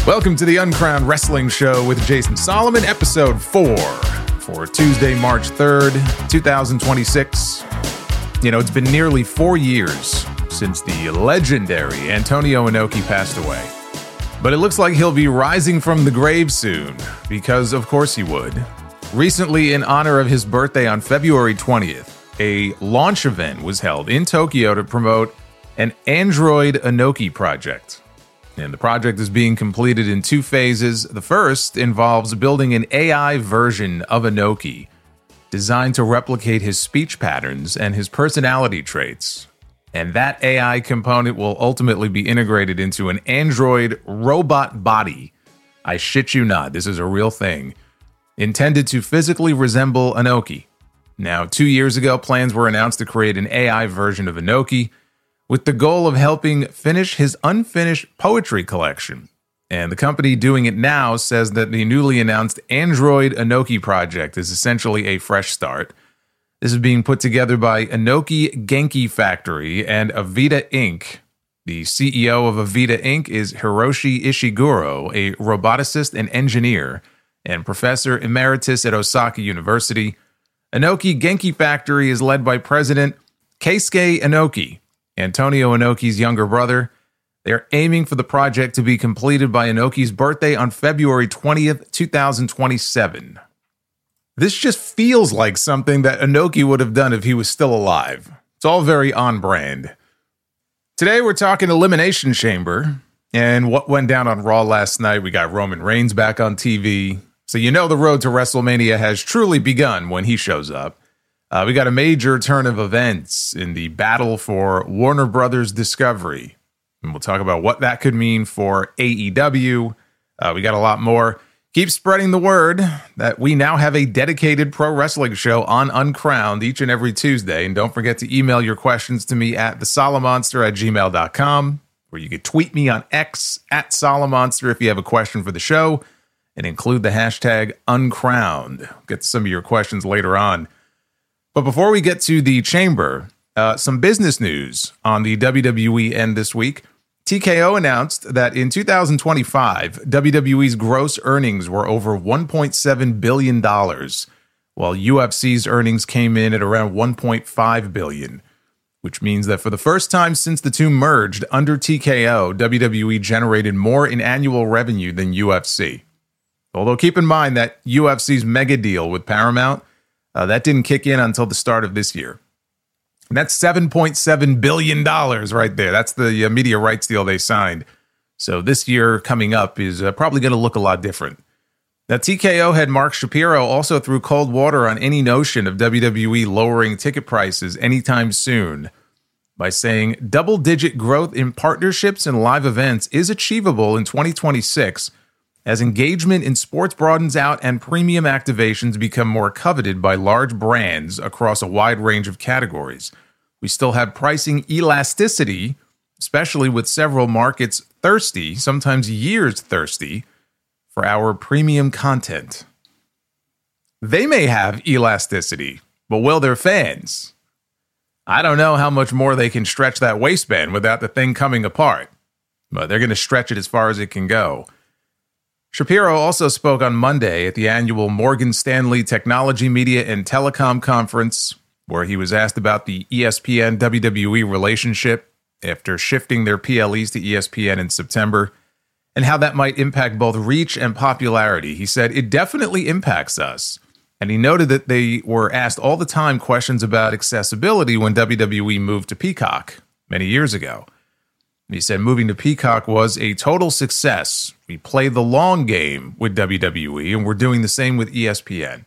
Welcome to the Uncrowned Wrestling Show with Jason Solomon, episode 4 for Tuesday, March 3rd, 2026. You know, it's been nearly 4 years since the legendary Antonio Inoki passed away. But it looks like he'll be rising from the grave soon, because of course he would. Recently, in honor of his birthday on February 20th, a launch event was held in Tokyo to promote an Android Inoki project. And the project is being completed in 2 phases. The first involves building an AI version of Inoki designed to replicate his speech patterns and his personality traits. And that AI component will ultimately be integrated into an Android robot body. I shit you not, this is a real thing. Intended to physically resemble Inoki. Now, 2 years ago, plans were announced to create an AI version of Inoki, with the goal of helping finish his unfinished poetry collection. And the company doing it now says that the newly announced Android Inoki project is essentially a fresh start. This is being put together by Inoki Genki Factory and Avita Inc. The CEO of Avita Inc. is Hiroshi Ishiguro, a roboticist and engineer, and professor emeritus at Osaka University. Inoki Genki Factory is led by President Keisuke Inoki, Antonio Inoki's younger brother. They're aiming for the project to be completed by Inoki's birthday on February 20th, 2027. This just feels like something that Inoki would have done if he was still alive. It's all very on brand. Today we're talking Elimination Chamber and what went down on Raw last night. We got Roman Reigns back on TV. So you know the road to WrestleMania has truly begun when he shows up. We got a major turn of events in the battle for Warner Brothers Discovery. And we'll talk about what that could mean for AEW. We got a lot more. Keep spreading the word that we now have a dedicated pro wrestling show on Uncrowned each and every Tuesday. And don't forget to email your questions to me at thesolomonster@gmail.com, or you can tweet me on X at Solomonster if you have a question for the show, and include the hashtag Uncrowned. Get to some of your questions later on. But before we get to the chamber, some business news on the WWE end this week. TKO announced that in 2025, WWE's gross earnings were over $1.7 billion, while UFC's earnings came in at around $1.5 billion, which means that for the first time since the two merged under TKO, WWE generated more in annual revenue than UFC. Although keep in mind that UFC's mega deal with Paramount, that didn't kick in until the start of this year. And that's $7.7 billion right there. That's the media rights deal they signed. So this year coming up is probably going to look a lot different. Now, TKO head Mark Shapiro also threw cold water on any notion of WWE lowering ticket prices anytime soon by saying double-digit growth in partnerships and live events is achievable in 2026 as engagement in sports broadens out and premium activations become more coveted by large brands across a wide range of categories. We still have pricing elasticity, especially with several markets thirsty, sometimes years thirsty, for our premium content. They may have elasticity, but will their fans? I don't know how much more they can stretch that waistband without the thing coming apart, but they're going to stretch it as far as it can go. Shapiro also spoke on Monday at the annual Morgan Stanley Technology, Media, and Telecom Conference, where he was asked about the ESPN-WWE relationship after shifting their PLEs to ESPN in September, and how that might impact both reach and popularity. He said, "It definitely impacts us." And he noted that they were asked all the time questions about accessibility when WWE moved to Peacock many years ago. He said moving to Peacock was a total success. We play the long game with WWE, and we're doing the same with ESPN.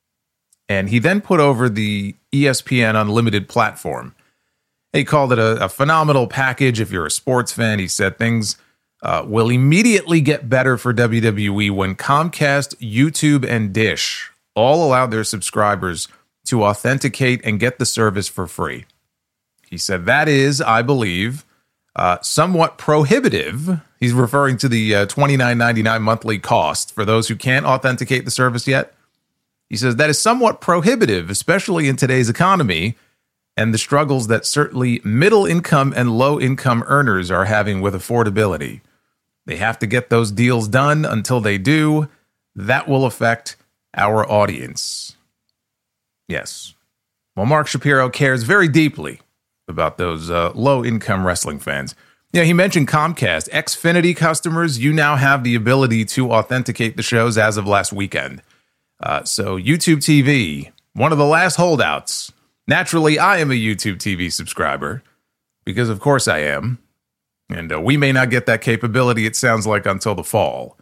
And he then put over the ESPN Unlimited platform. He called it a phenomenal package if you're a sports fan. He said things will immediately get better for WWE when Comcast, YouTube, and Dish all allow their subscribers to authenticate and get the service for free. He said that is, I believe, somewhat prohibitive. He's referring to the $29.99 monthly cost for those who can't authenticate the service yet. He says that is somewhat prohibitive, especially in today's economy, and the struggles that certainly middle-income and low-income earners are having with affordability. They have to get those deals done. Until they do, that will affect our audience. Yes. Well, Mark Shapiro cares very deeply about those low-income wrestling fans. Yeah, he mentioned Comcast. Xfinity customers, you now have the ability to authenticate the shows as of last weekend. So YouTube TV, one of the last holdouts. Naturally, I am a YouTube TV subscriber, because of course I am. And we may not get that capability, it sounds like, until the fall.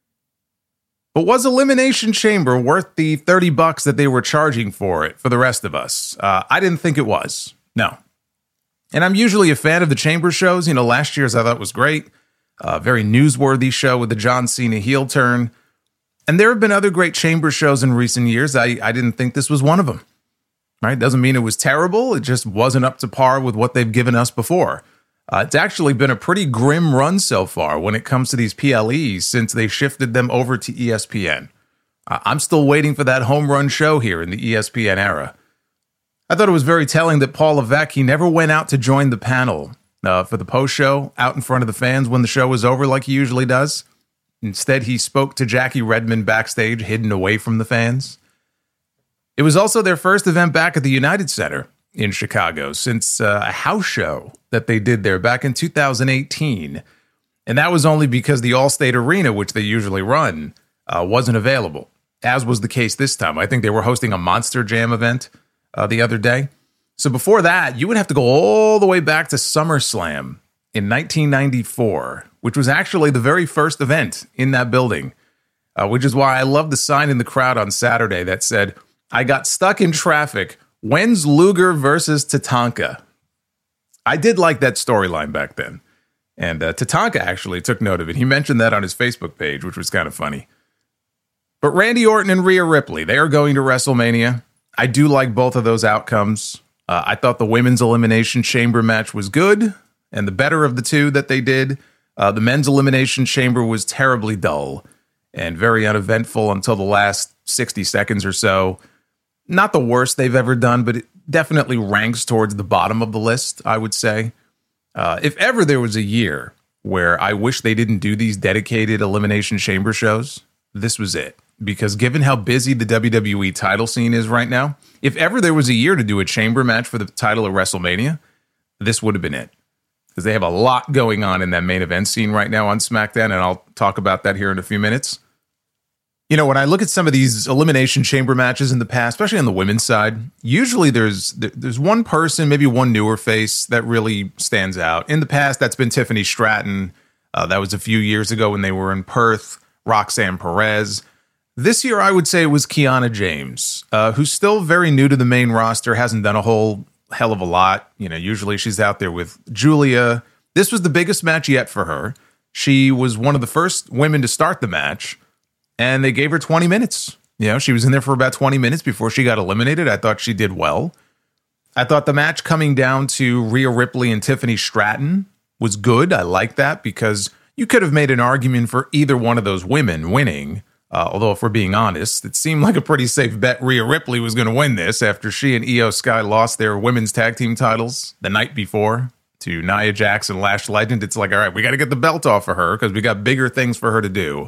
But was Elimination Chamber worth the $30 that they were charging for it for the rest of us? I didn't think it was. No. And I'm usually a fan of the Chamber shows. You know, last year's I thought was great. Very newsworthy show with the John Cena heel turn. And there have been other great Chamber shows in recent years. I didn't think this was one of them. Right? Doesn't mean it was terrible. It just wasn't up to par with what they've given us before. It's actually been a pretty grim run so far when it comes to these PLEs since they shifted them over to ESPN. I'm still waiting for that home run show here in the ESPN era. I thought it was very telling that Paul Levesque, he never went out to join the panel for the post show out in front of the fans when the show was over like he usually does. Instead, he spoke to Jackie Redmond backstage, hidden away from the fans. It was also their first event back at the United Center in Chicago since a house show that they did there back in 2018. And that was only because the Allstate Arena, which they usually run, wasn't available, as was the case this time. I think they were hosting a Monster Jam event the other day. So before that, you would have to go all the way back to SummerSlam in 1994, which was actually the very first event in that building, which is why I love the sign in the crowd on Saturday that said, "I got stuck in traffic. When's Luger versus Tatanka?" I did like that storyline back then. And Tatanka actually took note of it. He mentioned that on his Facebook page, which was kind of funny. But Randy Orton and Rhea Ripley, they are going to WrestleMania. I do like both of those outcomes. I thought the women's Elimination Chamber match was good, and the better of the two that they did. The men's Elimination Chamber was terribly dull and very uneventful until the last 60 seconds or so. Not the worst they've ever done, but it definitely ranks towards the bottom of the list, I would say. If ever there was a year where I wish they didn't do these dedicated Elimination Chamber shows, this was it. Because given how busy the WWE title scene is right now, if ever there was a year to do a chamber match for the title of WrestleMania, this would have been it. Because they have a lot going on in that main event scene right now on SmackDown, and I'll talk about that here in a few minutes. You know, when I look at some of these Elimination Chamber matches in the past, especially on the women's side, usually there's one person, maybe one newer face that really stands out. In the past, that's been Tiffany Stratton. That was a few years ago when they were in Perth. Roxanne Perez. This year, I would say it was Kiana James, who's still very new to the main roster, hasn't done a whole hell of a lot. You know, usually she's out there with Julia. This was the biggest match yet for her. She was one of the first women to start the match, and they gave her 20 minutes. You know, she was in there for about 20 minutes before she got eliminated. I thought she did well. I thought the match coming down to Rhea Ripley and Tiffany Stratton was good. I like that because you could have made an argument for either one of those women winning. Although, if we're being honest, it seemed like a pretty safe bet Rhea Ripley was going to win this after she and Io Sky lost their women's tag team titles the night before to Nia Jax and Lash Legend. It's like, all right, we got to get the belt off of her because we got bigger things for her to do.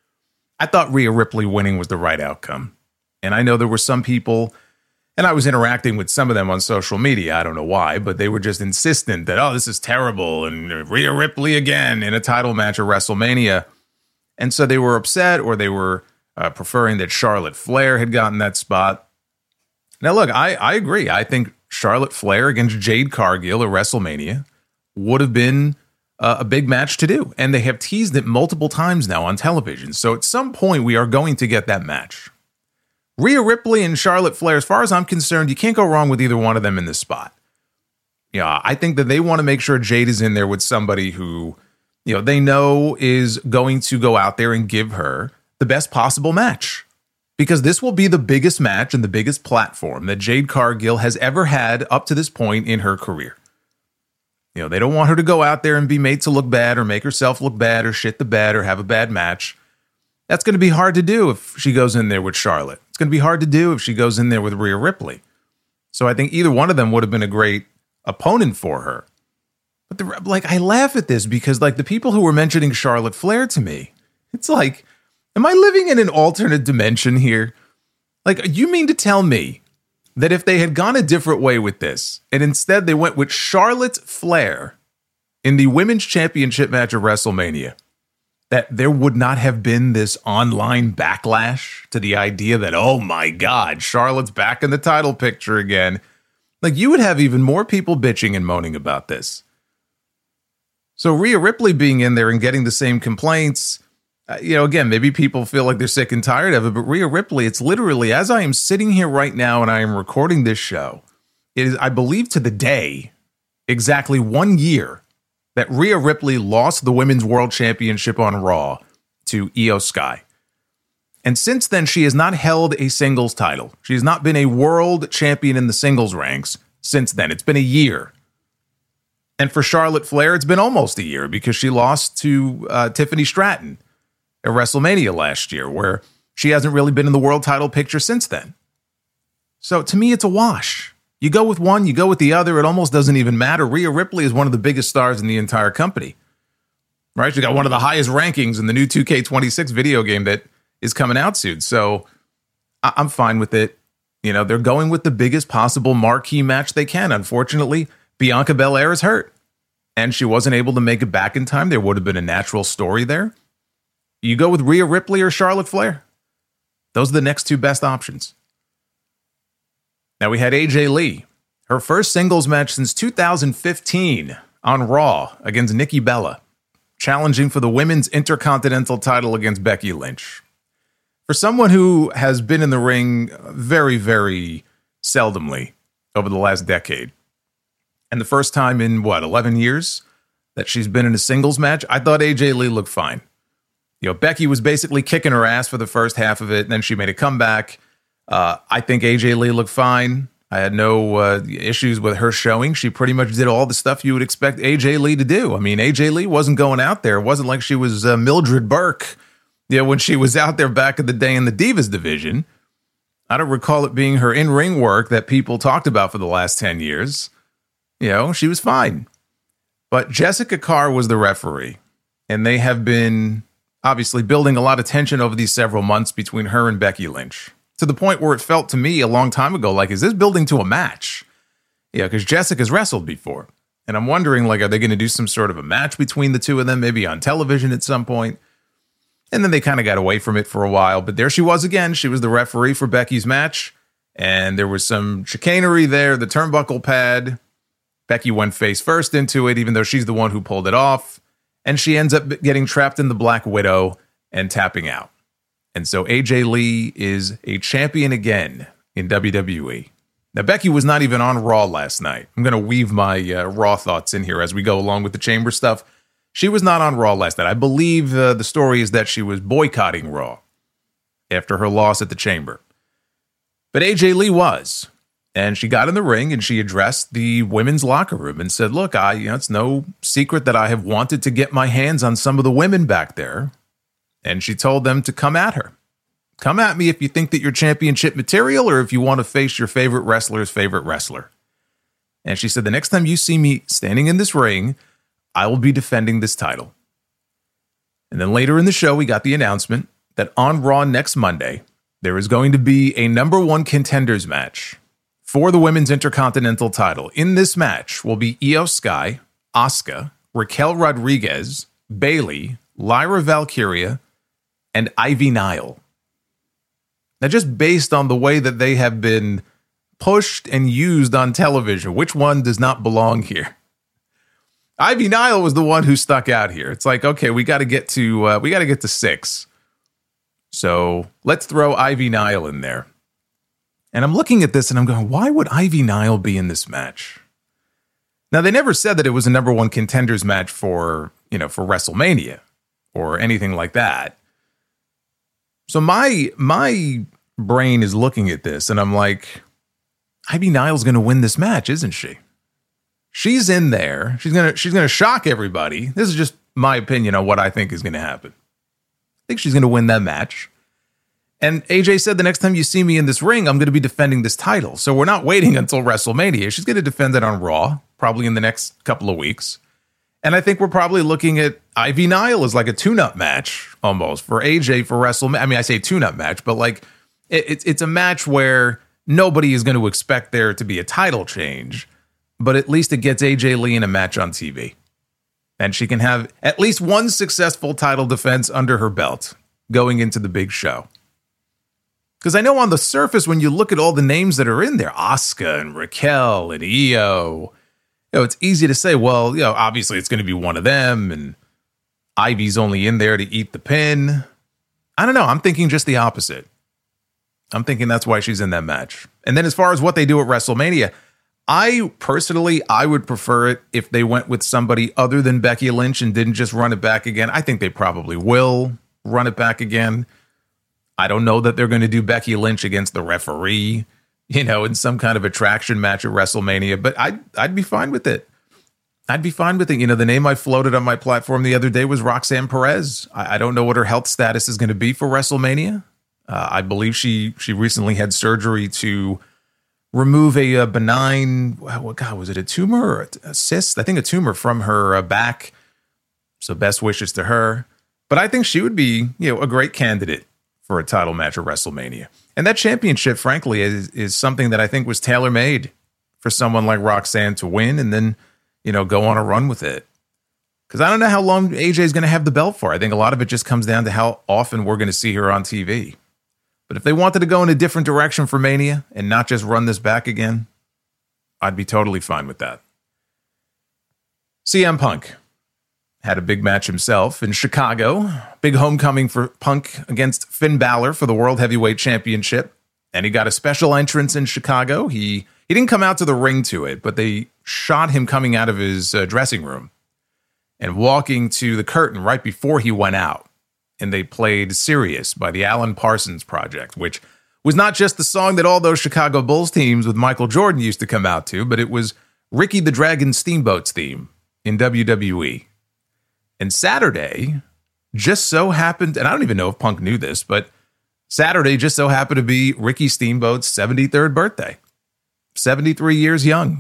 I thought Rhea Ripley winning was the right outcome. And I know there were some people, and I was interacting with some of them on social media. I don't know why, but they were just insistent that, oh, this is terrible. And Rhea Ripley again in a title match at WrestleMania. And so they were upset, or they were preferring that Charlotte Flair had gotten that spot. Now, look, I agree. I think Charlotte Flair against Jade Cargill at WrestleMania would have been a big match to do. And they have teased it multiple times now on television. So at some point, we are going to get that match. Rhea Ripley and Charlotte Flair, as far as I'm concerned, you can't go wrong with either one of them in this spot. Yeah, I think that they want to make sure Jade is in there with somebody who, you know, they know is going to go out there and give her the best possible match. Because this will be the biggest match and the biggest platform that Jade Cargill has ever had up to this point in her career. You know, they don't want her to go out there and be made to look bad or make herself look bad or shit the bed or have a bad match. That's going to be hard to do if she goes in there with Charlotte. It's going to be hard to do if she goes in there with Rhea Ripley. So I think either one of them would have been a great opponent for her. But I laugh at this because the people who were mentioning Charlotte Flair to me, it's like, am I living in an alternate dimension here? You mean to tell me that if they had gone a different way with this, and instead they went with Charlotte Flair in the women's championship match of WrestleMania, that there would not have been this online backlash to the idea that, oh my God, Charlotte's back in the title picture again. You would have even more people bitching and moaning about this. So Rhea Ripley being in there and getting the same complaints, again, maybe people feel like they're sick and tired of it, but Rhea Ripley, it's literally, as I am sitting here right now and I am recording this show, it is, I believe to the day, exactly 1 year that Rhea Ripley lost the Women's World Championship on Raw to Io Sky. And since then, she has not held a singles title. She has not been a world champion in the singles ranks since then. It's been a year. And for Charlotte Flair, it's been almost a year because she lost to Tiffany Stratton at WrestleMania last year, where she hasn't really been in the world title picture since then. So to me, it's a wash. You go with one, you go with the other. It almost doesn't even matter. Rhea Ripley is one of the biggest stars in the entire company, right? She got one of the highest rankings in the new 2K26 video game that is coming out soon. So I'm fine with it. They're going with the biggest possible marquee match they can. Unfortunately, Bianca Belair is hurt, and she wasn't able to make it back in time. There would have been a natural story there. You go with Rhea Ripley or Charlotte Flair. Those are the next two best options. Now we had AJ Lee, her first singles match since 2015 on Raw against Nikki Bella, challenging for the women's Intercontinental title against Becky Lynch. For someone who has been in the ring very, very seldomly over the last decade, and the first time in, 11 years that she's been in a singles match, I thought AJ Lee looked fine. Becky was basically kicking her ass for the first half of it, and then she made a comeback. I think AJ Lee looked fine. I had no issues with her showing. She pretty much did all the stuff you would expect AJ Lee to do. I mean, AJ Lee wasn't going out there. It wasn't like she was Mildred Burke, when she was out there back in the day in the Divas division. I don't recall it being her in-ring work that people talked about for the last 10 years. She was fine. But Jessica Carr was the referee, and they have been obviously building a lot of tension over these several months between her and Becky Lynch, to the point where it felt to me a long time ago, is this building to a match? Because Jessica's wrestled before. And I'm wondering, are they going to do some sort of a match between the two of them, maybe on television at some point? And then they kind of got away from it for a while. But there she was again. She was the referee for Becky's match. And there was some chicanery there, the turnbuckle pad. Becky went face first into it, even though she's the one who pulled it off. And she ends up getting trapped in the Black Widow and tapping out. And so AJ Lee is a champion again in WWE. Now, Becky was not even on Raw last night. I'm going to weave my Raw thoughts in here as we go along with the Chamber stuff. She was not on Raw last night. I believe the story is that she was boycotting Raw after her loss at the Chamber. But AJ Lee was. And she got in the ring and she addressed the women's locker room and said, look, it's no secret that I have wanted to get my hands on some of the women back there. And she told them to come at her. Come at me if you think that you're championship material or if you want to face your favorite wrestler's favorite wrestler. And she said, the next time you see me standing in this ring, I will be defending this title. And then later in the show, we got the announcement that on Raw next Monday, there is going to be a number one contenders match for the women's Intercontinental title. In this match will be Io Sky, Asuka, Raquel Rodriguez, Bayley, Lyra Valkyria, and Ivy Nile. Now, just based on the way that they have been pushed and used on television, which one does not belong here? Ivy Nile was the one who stuck out here. It's like, okay, we got to get to 6. So let's throw Ivy Nile in there. And I'm looking at this and I'm going, why would Ivy Nile be in this match? Now, they never said that it was a number one contenders match for WrestleMania or anything like that. So my brain is looking at this and I'm like, Ivy Nile's going to win this match, isn't she? She's in there. She's going to shock everybody. This is just my opinion on what I think is going to happen. I think she's going to win that match. And AJ said, the next time you see me in this ring, I'm going to be defending this title. So we're not waiting until WrestleMania. She's going to defend it on Raw, probably in the next couple of weeks. And I think we're probably looking at Ivy Nile as like a tune-up match almost for AJ for WrestleMania. I mean, I say tune-up match, but like it's a match where nobody is going to expect there to be a title change, but at least it gets AJ Lee in a match on TV. And she can have at least one successful title defense under her belt going into the big show. Because I know on the surface, when you look at all the names that are in there, Asuka and Raquel and Io, it's easy to say, well, obviously it's going to be one of them, and Ivy's only in there to eat the pin. I don't know. I'm thinking just the opposite. I'm thinking that's why she's in that match. And then as far as what they do at WrestleMania, I would prefer it if they went with somebody other than Becky Lynch and didn't just run it back again. I think they probably will run it back again. I don't know that they're going to do Becky Lynch against the referee, in some kind of attraction match at WrestleMania, but I'd be fine with it. I'd be fine with it. The name I floated on my platform the other day was Roxanne Perez. I don't know what her health status is going to be for WrestleMania. I believe she recently had surgery to remove a benign, was it a tumor or a cyst? I think a tumor from her back. So best wishes to her. But I think she would be, a great candidate for a title match at WrestleMania. And that championship, frankly, is something that I think was tailor-made for someone like Roxanne to win and then, go on a run with it. Because I don't know how long AJ is going to have the belt for. I think a lot of it just comes down to how often we're going to see her on TV. But if they wanted to go in a different direction for Mania and not just run this back again, I'd be totally fine with that. CM Punk had a big match himself in Chicago. Big homecoming for Punk against Finn Balor for the World Heavyweight Championship. And he got a special entrance in Chicago. He didn't come out to the ring to it, but they shot him coming out of his dressing room and walking to the curtain right before he went out. And they played Sirius by the Alan Parsons Project, which was not just the song that all those Chicago Bulls teams with Michael Jordan used to come out to, but it was Ricky the Dragon Steamboat's theme in WWE. And Saturday just so happened, and I don't even know if Punk knew this, but Saturday just so happened to be Ricky Steamboat's 73rd birthday. 73 years young.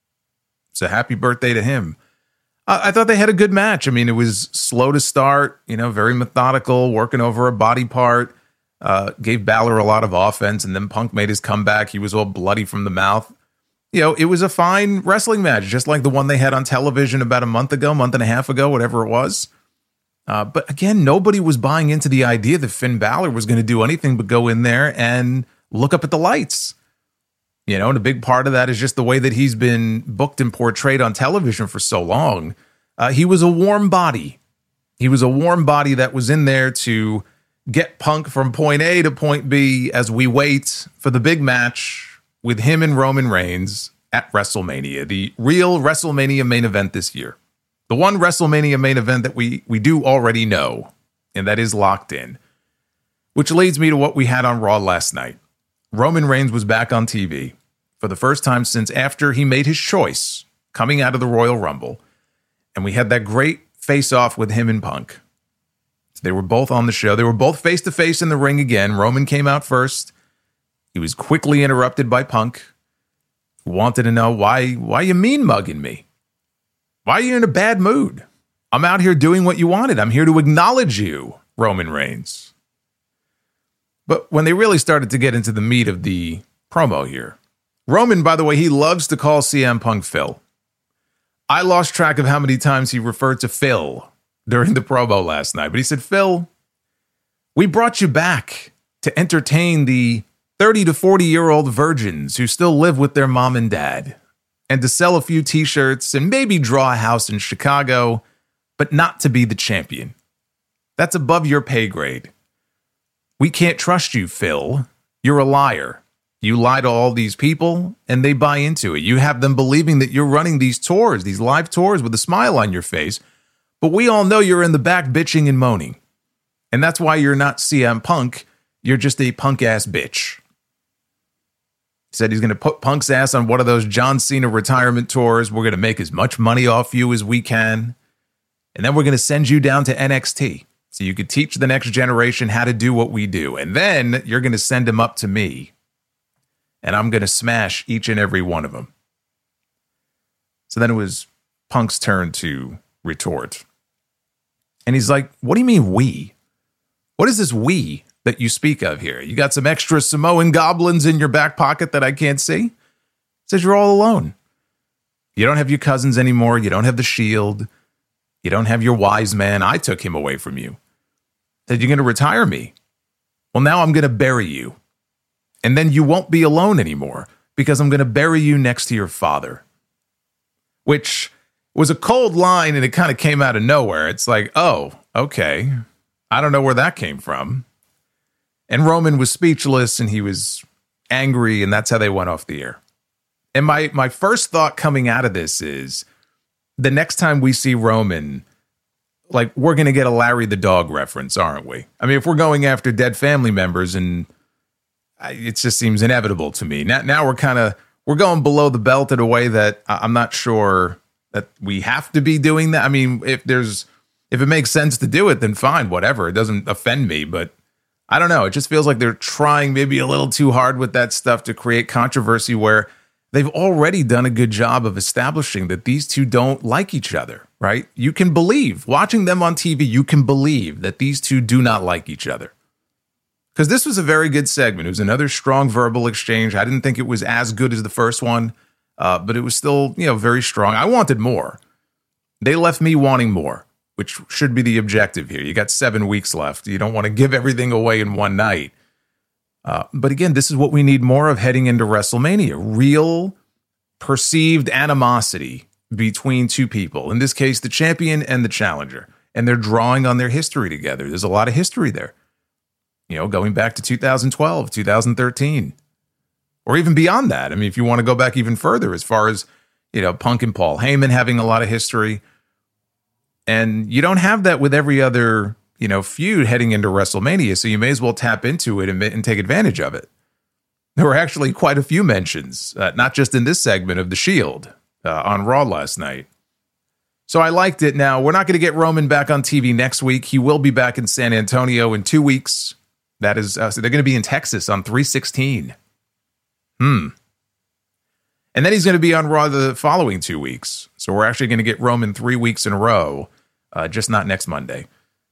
So happy birthday to him. I thought they had a good match. I mean, it was slow to start, very methodical, working over a body part, gave Balor a lot of offense, and then Punk made his comeback. He was all bloody from the mouth. It was a fine wrestling match, just like the one they had on television about a month and a half ago, whatever it was. But again, nobody was buying into the idea that Finn Balor was going to do anything but go in there and look up at the lights. And a big part of that is just the way that he's been booked and portrayed on television for so long. He was a warm body. He was a warm body that was in there to get Punk from point A to point B as we wait for the big match with him and Roman Reigns at WrestleMania, the real WrestleMania main event this year. The one WrestleMania main event that we do already know, and that is locked in. Which leads me to what we had on Raw last night. Roman Reigns was back on TV for the first time since after he made his choice coming out of the Royal Rumble. And we had that great face-off with him and Punk. So they were both on the show. They were both face-to-face in the ring again. Roman came out first. He was quickly interrupted by Punk, who wanted to know, why you mean mugging me? Why are you in a bad mood? I'm out here doing what you wanted. I'm here to acknowledge you, Roman Reigns. But when they really started to get into the meat of the promo here, Roman, by the way, he loves to call CM Punk Phil. I lost track of how many times he referred to Phil during the promo last night, but he said, Phil, we brought you back to entertain the 30 to 40-year-old virgins who still live with their mom and dad, and to sell a few t-shirts and maybe draw a house in Chicago, but not to be the champion. That's above your pay grade. We can't trust you, Phil. You're a liar. You lie to all these people, and they buy into it. You have them believing that you're running these tours, these live tours with a smile on your face, but we all know you're in the back bitching and moaning. And that's why you're not CM Punk. You're just a punk-ass bitch. He said he's going to put Punk's ass on one of those John Cena retirement tours. We're going to make as much money off you as we can. And then we're going to send you down to NXT so you could teach the next generation how to do what we do. And then you're going to send them up to me. And I'm going to smash each and every one of them. So then it was Punk's turn to retort. And he's like, what do you mean we? What is this we that you speak of here? You got some extra Samoan goblins in your back pocket that I can't see? He says you're all alone. You don't have your cousins anymore. You don't have the shield. You don't have your wise man. I took him away from you. He said, you're going to retire me. Well, now I'm going to bury you. And then you won't be alone anymore because I'm going to bury you next to your father. Which was a cold line, and it kind of came out of nowhere. It's like, oh, okay. I don't know where that came from. And Roman was speechless, and he was angry, and that's how they went off the air. And my first thought coming out of this is, the next time we see Roman, like, we're going to get a Larry the Dog reference, aren't we? I mean, if we're going after dead family members, and it just seems inevitable to me. Now we're going below the belt in a way that I'm not sure that we have to be doing that. I mean, if it makes sense to do it, then fine, whatever. It doesn't offend me, but I don't know. It just feels like they're trying maybe a little too hard with that stuff to create controversy where they've already done a good job of establishing that these two don't like each other, right? You can believe, watching them on TV, you can believe that these two do not like each other. Because this was a very good segment. It was another strong verbal exchange. I didn't think it was as good as the first one, but it was still, very strong. I wanted more. They left me wanting more, which should be the objective here. You got 7 weeks left. You don't want to give everything away in one night. But again, this is what we need more of heading into WrestleMania. Real perceived animosity between two people. In this case, the champion and the challenger. And they're drawing on their history together. There's a lot of history there. Going back to 2012, 2013. Or even beyond that. I mean, if you want to go back even further, as far as, Punk and Paul Heyman having a lot of history. And you don't have that with every other, feud heading into WrestleMania. So you may as well tap into it and take advantage of it. There were actually quite a few mentions, not just in this segment of The Shield on Raw last night. So I liked it. Now, we're not going to get Roman back on TV next week. He will be back in San Antonio in 2 weeks. That is, so they're going to be in Texas on 3/16. And then he's going to be on Raw the following 2 weeks. So we're actually going to get Roman 3 weeks in a row, just not next Monday.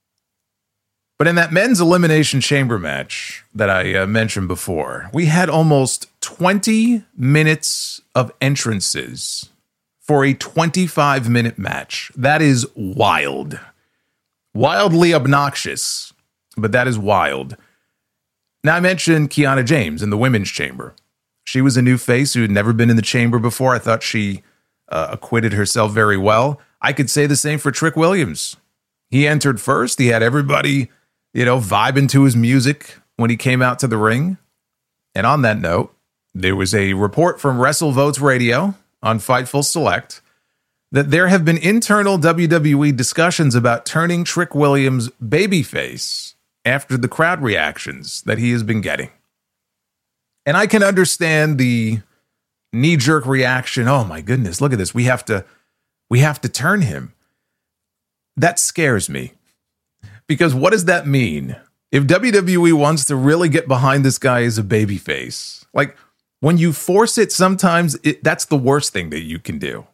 But in that men's Elimination Chamber match that I mentioned before, we had almost 20 minutes of entrances for a 25-minute match. That is wild. Wildly obnoxious, but that is wild. Now, I mentioned Kiana James in the women's chamber. She was a new face who had never been in the chamber before. I thought she acquitted herself very well. I could say the same for Trick Williams. He entered first. He had everybody, vibing to his music when he came out to the ring. And on that note, there was a report from WrestleVotes Radio on Fightful Select that there have been internal WWE discussions about turning Trick Williams babyface after the crowd reactions that he has been getting. And I can understand the knee-jerk reaction. Oh my goodness, look at this. We have to turn him. That scares me. Because what does that mean? If WWE wants to really get behind this guy as a babyface, like when you force it, sometimes that's the worst thing that you can do.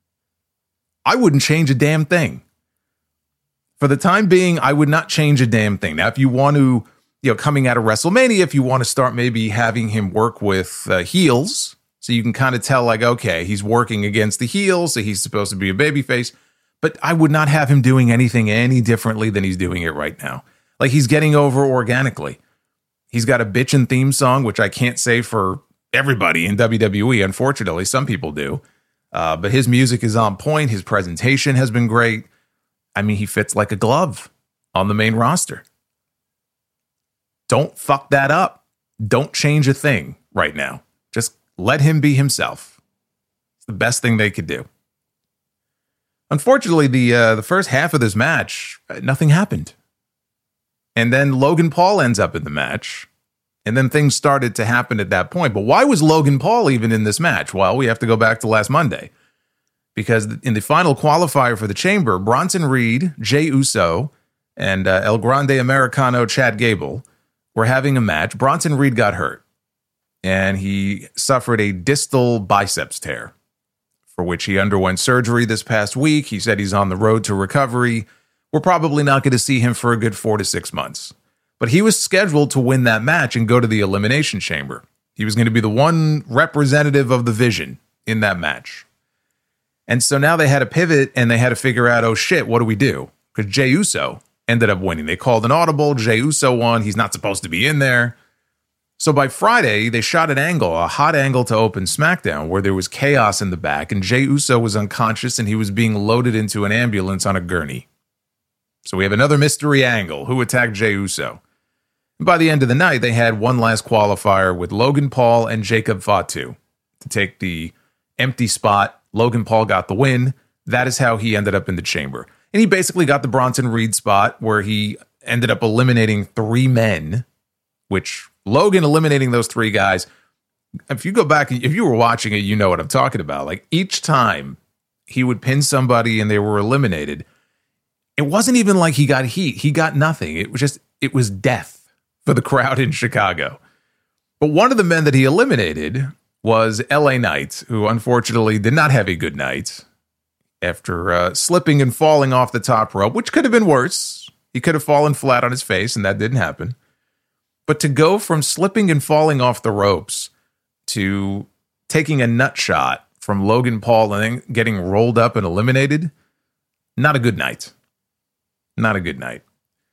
I wouldn't change a damn thing. For the time being, I would not change a damn thing. Now, if you want to, coming out of WrestleMania, if you want to start maybe having him work with heels, so you can kind of tell, like, okay, he's working against the heels, so he's supposed to be a babyface. But I would not have him doing anything any differently than he's doing it right now. Like, he's getting over organically. He's got a bitchin' theme song, which I can't say for everybody in WWE, unfortunately. Some people do. But his music is on point. His presentation has been great. I mean, he fits like a glove on the main roster. Don't fuck that up. Don't change a thing right now. Just let him be himself. It's the best thing they could do. Unfortunately, the first half of this match, nothing happened. And then Logan Paul ends up in the match. And then things started to happen at that point. But why was Logan Paul even in this match? Well, we have to go back to last Monday. Because in the final qualifier for the Chamber, Bronson Reed, Jey Uso, and El Grande Americano Chad Gable were having a match. Bronson Reed got hurt. And he suffered a distal biceps tear. for which he underwent surgery this past week. He said he's on the road to recovery. We're probably not going to see him for a good 4 to 6 months. But he was scheduled to win that match and go to the Elimination Chamber. He was going to be the one representative of the Vision in that match. And so now they had to pivot and they had to figure out, oh shit, what do we do? Because Jey Uso ended up winning. They called an audible. Jey Uso won. He's not supposed to be in there. So by Friday, they shot an angle, a hot angle to open SmackDown, where there was chaos in the back and Jey Uso was unconscious and he was being loaded into an ambulance on a gurney. So we have another mystery angle. Who attacked Jey Uso? And by the end of the night, they had one last qualifier with Logan Paul and Jacob Fatu to take the empty spot. Logan Paul got the win. That is how he ended up in the chamber. And he basically got the Bronson Reed spot where he ended up eliminating 3 men, which Logan eliminating those 3 guys. If you go back, if you were watching it, you know what I'm talking about. Like each time he would pin somebody and they were eliminated, it wasn't even like he got heat. He got nothing. It was death for the crowd in Chicago. But one of the men that he eliminated was LA Knight, who unfortunately did not have a good night after slipping and falling off the top rope, which could have been worse. He could have fallen flat on his face, and that didn't happen. But to go from slipping and falling off the ropes to taking a nut shot from Logan Paul and then getting rolled up and eliminated, not a good night. Not a good night.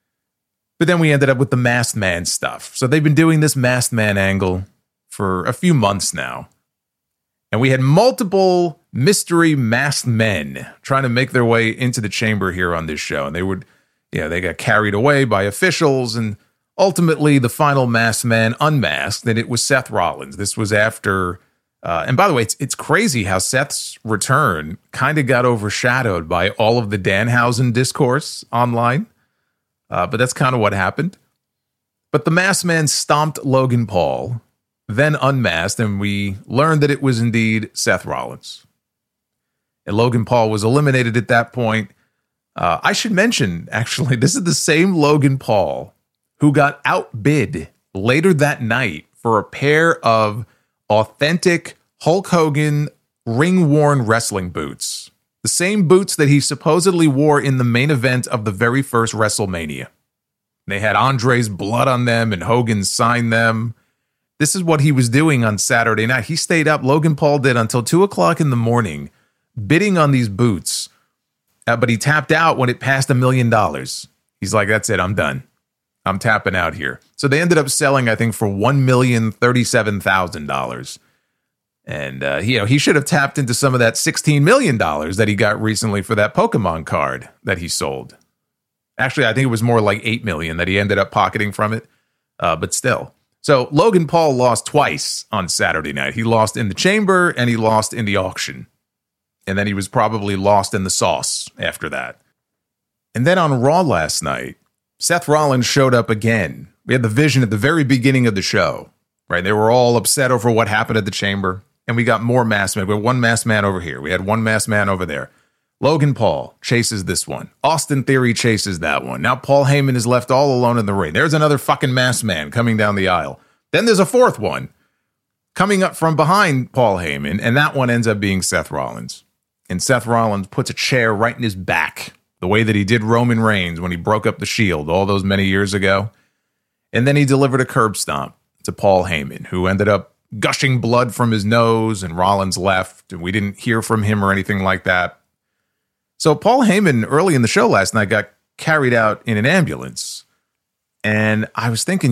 But then we ended up with the Masked Man stuff. So they've been doing this Masked Man angle for a few months now. And we had multiple mystery masked men trying to make their way into the chamber here on this show. And they got carried away by officials. And ultimately, the final masked man unmasked, and it was Seth Rollins. This was after, and by the way, it's crazy how Seth's return kind of got overshadowed by all of the Danhausen discourse online. But that's kind of what happened. But the masked man stomped Logan Paul, then unmasked, and we learned that it was indeed Seth Rollins. And Logan Paul was eliminated at that point. I should mention, actually, this is the same Logan Paul who got outbid later that night for a pair of authentic Hulk Hogan ring-worn wrestling boots. The same boots that he supposedly wore in the main event of the very first WrestleMania. They had Andre's blood on them and Hogan signed them. This is what he was doing on Saturday night. He stayed up, Logan Paul did, until 2 o'clock in the morning, bidding on these boots. But he tapped out when it passed $1 million. He's like, that's it, I'm done. I'm tapping out here. So they ended up selling, I think, for $1,037,000. And he should have tapped into some of that $16 million that he got recently for that Pokemon card that he sold. Actually, I think it was more like $8 million that he ended up pocketing from it. But still. So Logan Paul lost twice on Saturday night. He lost in the chamber and he lost in the auction. And then he was probably lost in the sauce after that. And then on Raw last night, Seth Rollins showed up again. We had the Vision at the very beginning of the show, right? They were all upset over what happened at the chamber. And we got more masked men. We had one masked man over here. We had one masked man over there. Logan Paul chases this one. Austin Theory chases that one. Now Paul Heyman is left all alone in the ring. There's another fucking masked man coming down the aisle. Then there's a fourth one coming up from behind Paul Heyman. And that one ends up being Seth Rollins. And Seth Rollins puts a chair right in his back, the way that he did Roman Reigns when he broke up the Shield all those many years ago. And then he delivered a curb stomp to Paul Heyman, who ended up gushing blood from his nose, and Rollins left, and we didn't hear from him or anything like that. So Paul Heyman, early in the show last night, got carried out in an ambulance. And I was thinking,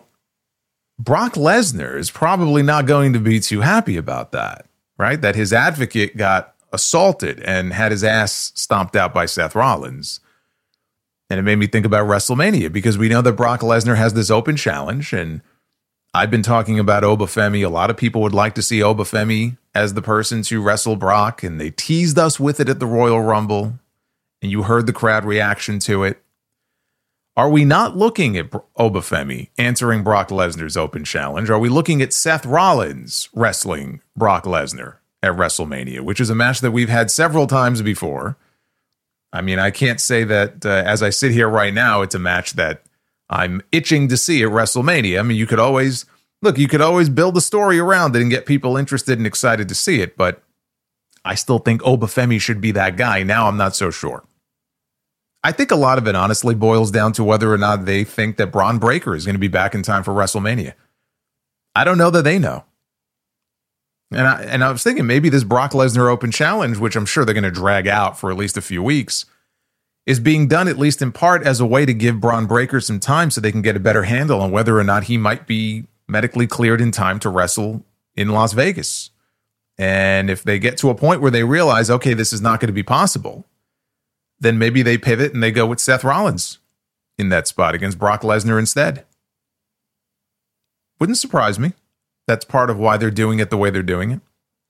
Brock Lesnar is probably not going to be too happy about that, right? That his advocate got assaulted and had his ass stomped out by Seth Rollins. And it made me think about WrestleMania, because we know that Brock Lesnar has this open challenge, and I've been talking about Obafemi. A lot of people would like to see Obafemi as the person to wrestle Brock, and they teased us with it at the Royal Rumble, and you heard the crowd reaction to it. Are we not looking at Obafemi answering Brock Lesnar's open challenge? Are we looking at Seth Rollins wrestling Brock Lesnar at WrestleMania, which is a match that we've had several times before? I mean, I can't say that as I sit here right now, it's a match that I'm itching to see at WrestleMania. I mean, you could always build a story around it and get people interested and excited to see it, but I still think Obafemi should be that guy. Now I'm not so sure. I think a lot of it honestly boils down to whether or not they think that Bron Breakker is going to be back in time for WrestleMania. I don't know that they know. And I was thinking maybe this Brock Lesnar Open Challenge, which I'm sure they're going to drag out for at least a few weeks, is being done at least in part as a way to give Bron Breakker some time so they can get a better handle on whether or not he might be medically cleared in time to wrestle in Las Vegas. And if they get to a point where they realize, okay, this is not going to be possible, then maybe they pivot and they go with Seth Rollins in that spot against Brock Lesnar instead. Wouldn't surprise me. That's part of why they're doing it the way they're doing it.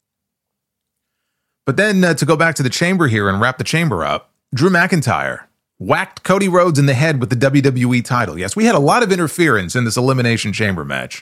But then to go back to the chamber here and wrap the chamber up, Drew McIntyre whacked Cody Rhodes in the head with the WWE title. Yes, we had a lot of interference in this Elimination Chamber match.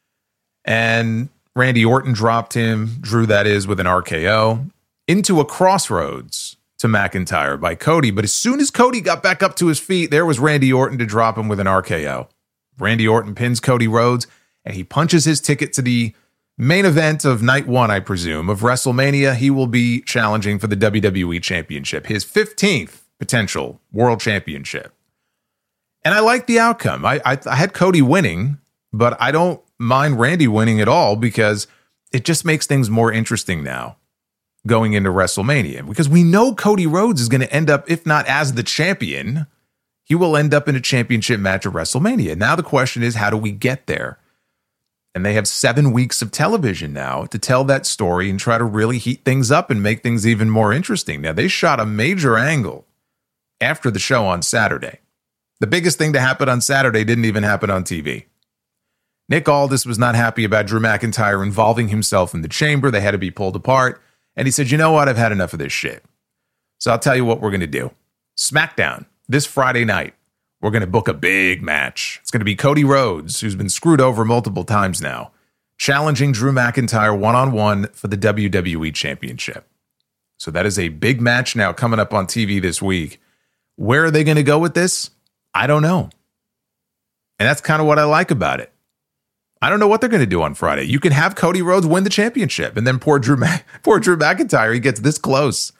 And Randy Orton dropped him, Drew that is, with an RKO, into a crossroads to McIntyre by Cody. But as soon as Cody got back up to his feet, there was Randy Orton to drop him with an RKO. Randy Orton pins Cody Rhodes, and he punches his ticket to the main event of night one, I presume, of WrestleMania. He will be challenging for the WWE Championship, his 15th potential World Championship. And I like the outcome. I had Cody winning, but I don't mind Randy winning at all because it just makes things more interesting now going into WrestleMania. Because we know Cody Rhodes is going to end up, if not as the champion, he will end up in a championship match at WrestleMania. Now the question is, how do we get there? And they have 7 weeks of television now to tell that story and try to really heat things up and make things even more interesting. Now, they shot a major angle after the show on Saturday. The biggest thing to happen on Saturday didn't even happen on TV. Nick Aldis was not happy about Drew McIntyre involving himself in the chamber. They had to be pulled apart. And he said, you know what? I've had enough of this shit. So I'll tell you what we're going to do. SmackDown this Friday night. We're going to book a big match. It's going to be Cody Rhodes, who's been screwed over multiple times now, challenging Drew McIntyre one-on-one for the WWE Championship. So that is a big match now coming up on TV this week. Where are they going to go with this? I don't know. And that's kind of what I like about it. I don't know what they're going to do on Friday. You can have Cody Rhodes win the championship, and then poor Drew McIntyre, he gets this close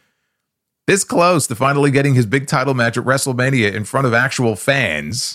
to finally getting his big title match at WrestleMania in front of actual fans,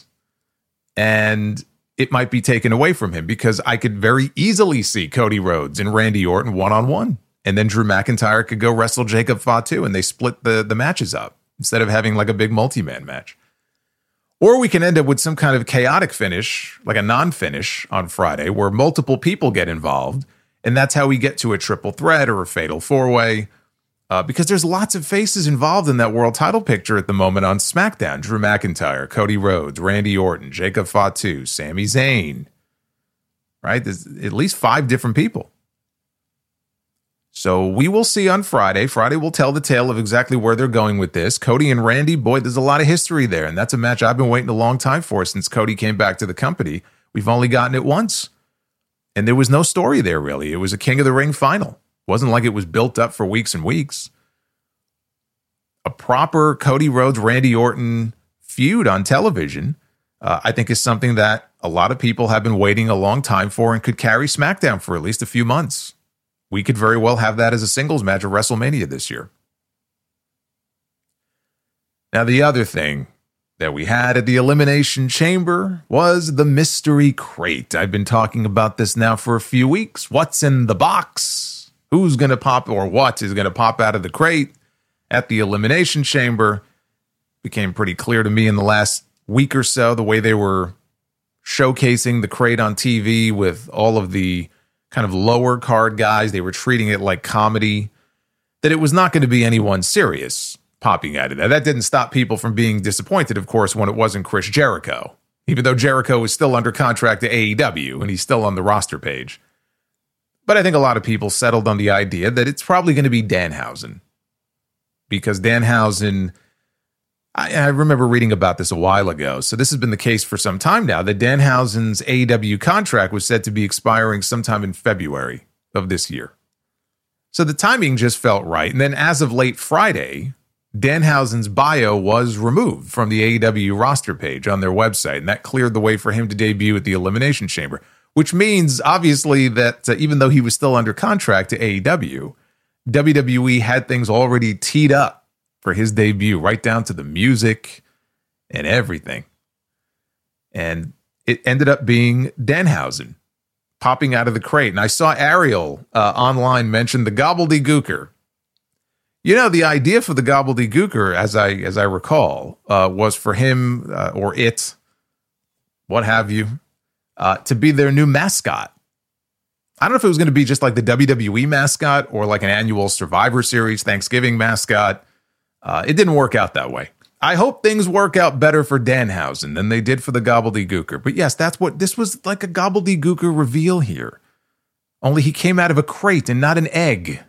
and it might be taken away from him because I could very easily see Cody Rhodes and Randy Orton one-on-one, and then Drew McIntyre could go wrestle Jacob Fatu, and they split the matches up instead of having like a big multi-man match. Or we can end up with some kind of chaotic finish, like a non-finish on Friday, where multiple people get involved, and that's how we get to a triple threat or a fatal four-way. Because there's lots of faces involved in that world title picture at the moment on SmackDown. Drew McIntyre, Cody Rhodes, Randy Orton, Jacob Fatu, Sami Zayn. Right? There's at least 5 different people. So we will see on Friday. Friday will tell the tale of exactly where they're going with this. Cody and Randy, boy, there's a lot of history there. And that's a match I've been waiting a long time for since Cody came back to the company. We've only gotten it once. And there was no story there, really. It was a King of the Ring final. Wasn't like it was built up for weeks and weeks. A proper Cody Rhodes, Randy Orton feud on television, I think is something that a lot of people have been waiting a long time for and could carry SmackDown for at least a few months. We could very well have that as a singles match at WrestleMania this year. Now, the other thing that we had at the Elimination Chamber was the mystery crate. I've been talking about this now for a few weeks. What's in the box? Who's going to pop or what is going to pop out of the crate at the Elimination Chamber? Became pretty clear to me in the last week or so, the way they were showcasing the crate on TV with all of the kind of lower card guys. They were treating it like comedy, that it was not going to be anyone serious popping out of there. That didn't stop people from being disappointed, of course, when it wasn't Chris Jericho, even though Jericho is still under contract to AEW and he's still on the roster page. But I think a lot of people settled on the idea that it's probably going to be Danhausen, because Danhausen, I remember reading about this a while ago. So this has been the case for some time now, that Danhausen's AEW contract was said to be expiring sometime in February of this year. So the timing just felt right. And then as of late Friday, Danhausen's bio was removed from the AEW roster page on their website. And that cleared the way for him to debut at the Elimination Chamber, which means obviously that even though he was still under contract to AEW, WWE had things already teed up for his debut, right down to the music and everything. And it ended up being Danhausen popping out of the crate. And I saw Ariel online mention the gobbledygooker. You know, the idea for the gobbledygooker, as I recall, was for him or it, what have you, to be their new mascot. I don't know if it was going to be just like the WWE mascot or like an annual Survivor Series Thanksgiving mascot. It didn't work out that way. I hope things work out better for Danhausen than they did for the gobbledygooker. But yes, this was like a gobbledygooker reveal here. Only he came out of a crate and not an egg.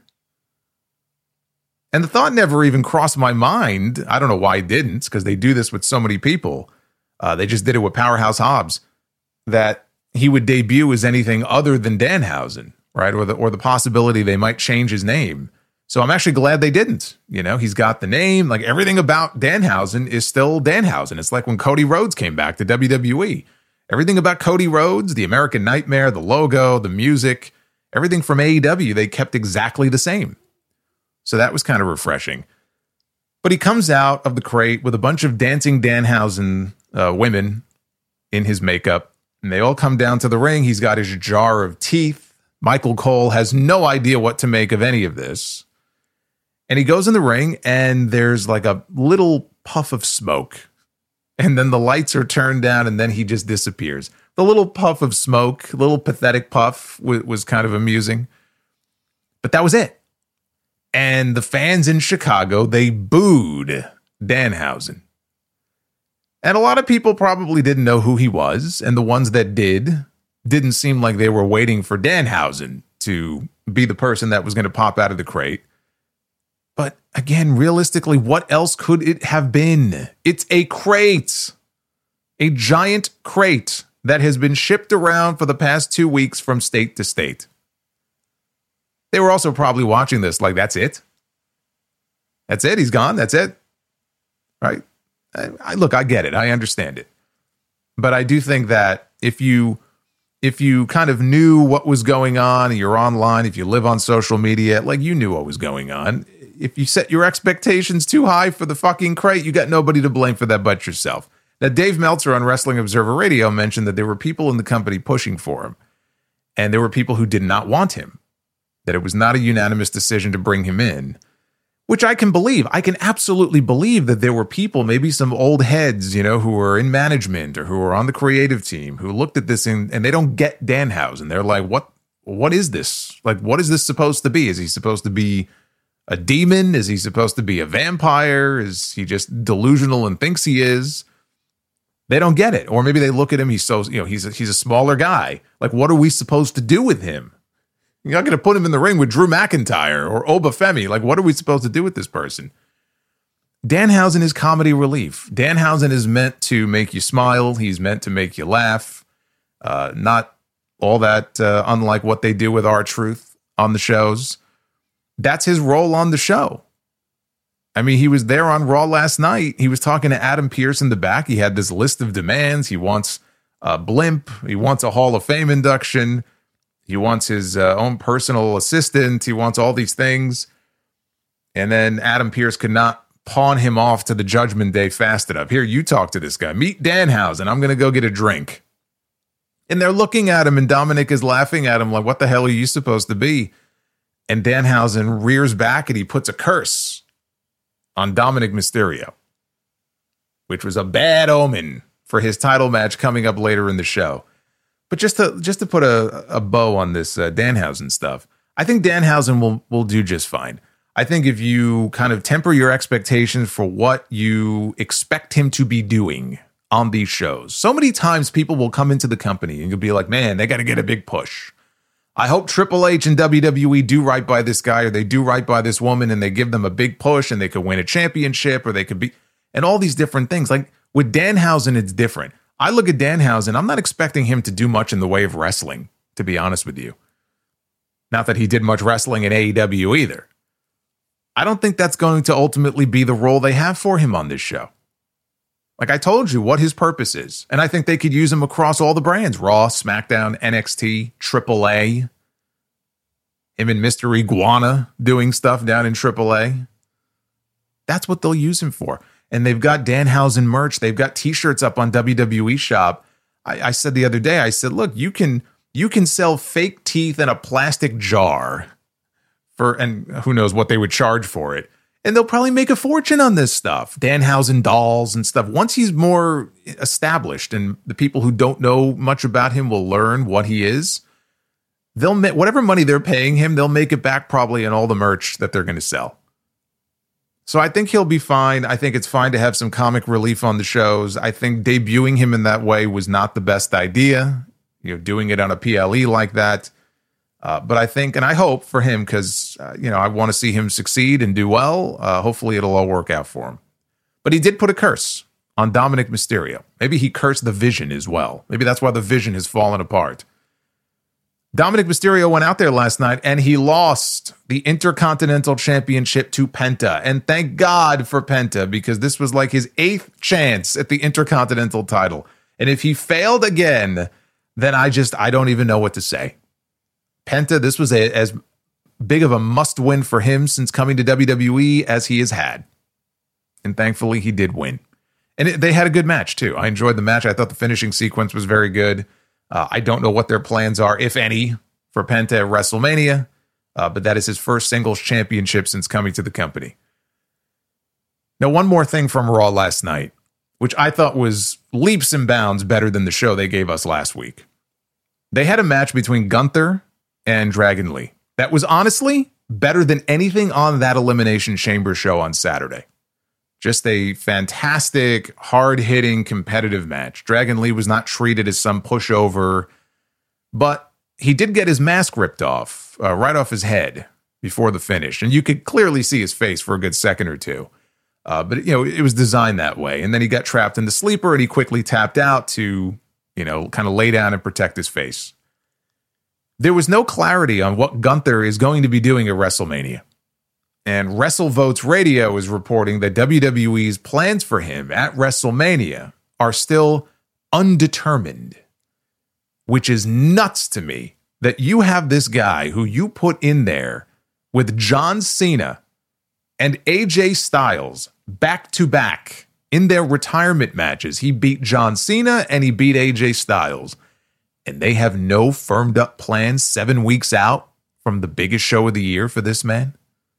And the thought never even crossed my mind. I don't know why it didn't, because they do this with so many people. They just did it with Powerhouse Hobbs, that he would debut as anything other than Danhausen, right? Or the possibility they might change his name. So I'm actually glad they didn't. You know, he's got the name, like everything about Danhausen is still Danhausen. It's like when Cody Rhodes came back to WWE. Everything about Cody Rhodes, the American Nightmare, the logo, the music, everything from AEW, they kept exactly the same. So that was kind of refreshing. But he comes out of the crate with a bunch of dancing Danhausen women in his makeup. And they all come down to the ring. He's got his jar of teeth. Michael Cole has no idea what to make of any of this. And he goes in the ring, and there's like a little puff of smoke. And then the lights are turned down, and then he just disappears. The little puff of smoke, little pathetic puff, was kind of amusing. But that was it. And the fans in Chicago, they booed Danhausen. And a lot of people probably didn't know who he was. And the ones that didn't seem like they were waiting for Danhausen to be the person that was going to pop out of the crate. But again, realistically, what else could it have been? It's a crate. A giant crate that has been shipped around for the past 2 weeks from state to state. They were also probably watching this like, that's it? That's it? He's gone? That's it? Right? Look, I get it. I understand it. But I do think that if you kind of knew what was going on, and you're online, if you live on social media, like you knew what was going on. If you set your expectations too high for the fucking crate, you got nobody to blame for that but yourself. Now, Dave Meltzer on Wrestling Observer Radio mentioned that there were people in the company pushing for him. And there were people who did not want him. That it was not a unanimous decision to bring him in. Which I can believe. I can absolutely believe that there were people, maybe some old heads, you know, who were in management or who were on the creative team who looked at this and they don't get Danhausen. They're like, what is this? Like, what is this supposed to be? Is he supposed to be a demon? Is he supposed to be a vampire? Is he just delusional and thinks he is? They don't get it. Or maybe they look at him. He's so, you know, he's a smaller guy. Like, what are we supposed to do with him? You're not going to put him in the ring with Drew McIntyre or Oba Femi. Like, what are we supposed to do with this person? Danhausen is comedy relief. Danhausen is meant to make you smile. He's meant to make you laugh. Not all that unlike what they do with R-Truth on the shows. That's his role on the show. I mean, he was there on Raw last night. He was talking to Adam Pearce in the back. He had this list of demands. He wants a blimp. He wants a Hall of Fame induction. He wants his own personal assistant. He wants all these things. And then Adam Pearce could not pawn him off to the Judgment Day fast enough. Here, you talk to this guy. Meet Danhausen. I'm going to go get a drink. And they're looking at him, and Dominic is laughing at him like, what the hell are you supposed to be? And Danhausen rears back, and he puts a curse on Dominic Mysterio, which was a bad omen for his title match coming up later in the show. But just to put a bow on this Danhausen stuff, I think Danhausen will do just fine. I think if you kind of temper your expectations for what you expect him to be doing on these shows. So many times people will come into the company and you'll be like, man, they got to get a big push. I hope Triple H and WWE do right by this guy, or they do right by this woman, and they give them a big push, and they could win a championship, or they could be, and all these different things. Like with Danhausen, it's different. I look at Danhausen, I'm not expecting him to do much in the way of wrestling, to be honest with you. Not that he did much wrestling in AEW either. I don't think that's going to ultimately be the role they have for him on this show. Like I told you what his purpose is. And I think they could use him across all the brands. Raw, SmackDown, NXT, AAA. him and Mr. Iguana doing stuff down in AAA. That's what they'll use him for. And they've got Danhausen merch. They've got T-shirts up on WWE Shop. I said the other day, I said, look, you can sell fake teeth in a plastic jar and who knows what they would charge for it. And they'll probably make a fortune on this stuff. Danhausen dolls and stuff. Once he's more established and the people who don't know much about him will learn what he is, they'll make whatever money they're paying him, they'll make it back probably in all the merch that they're going to sell. So I think he'll be fine. I think it's fine to have some comic relief on the shows. I think debuting him in that way was not the best idea, doing it on a PLE like that. But I think, and I hope for him, because, I want to see him succeed and do well. Hopefully it'll all work out for him. But he did put a curse on Dominic Mysterio. Maybe he cursed the Vision as well. Maybe that's why the Vision has fallen apart. Dominic Mysterio went out there last night and he lost the Intercontinental Championship to Penta. And thank God for Penta, because this was like his 8th chance at the Intercontinental title. And if he failed again, then I don't even know what to say. Penta, this was as big of a must-win for him since coming to WWE as he has had. And thankfully, he did win. And they had a good match, too. I enjoyed the match. I thought the finishing sequence was very good. I don't know what their plans are, if any, for Penta at WrestleMania, but that is his first singles championship since coming to the company. Now, one more thing from Raw last night, which I thought was leaps and bounds better than the show they gave us last week. They had a match between Gunther and Dragon Lee. That was honestly better than anything on that Elimination Chamber show on Saturday. Just a fantastic, hard-hitting, competitive match. Dragon Lee was not treated as some pushover, but he did get his mask ripped off, right off his head before the finish. And you could clearly see his face for a good second or two. But, it was designed that way. And then he got trapped in the sleeper, and he quickly tapped out to, kind of lay down and protect his face. There was no clarity on what Gunther is going to be doing at WrestleMania. And WrestleVotes Radio is reporting that WWE's plans for him at WrestleMania are still undetermined, which is nuts to me that you have this guy who you put in there with John Cena and AJ Styles back to back in their retirement matches. He beat John Cena and he beat AJ Styles. And they have no firmed up plans 7 weeks out from the biggest show of the year for this man.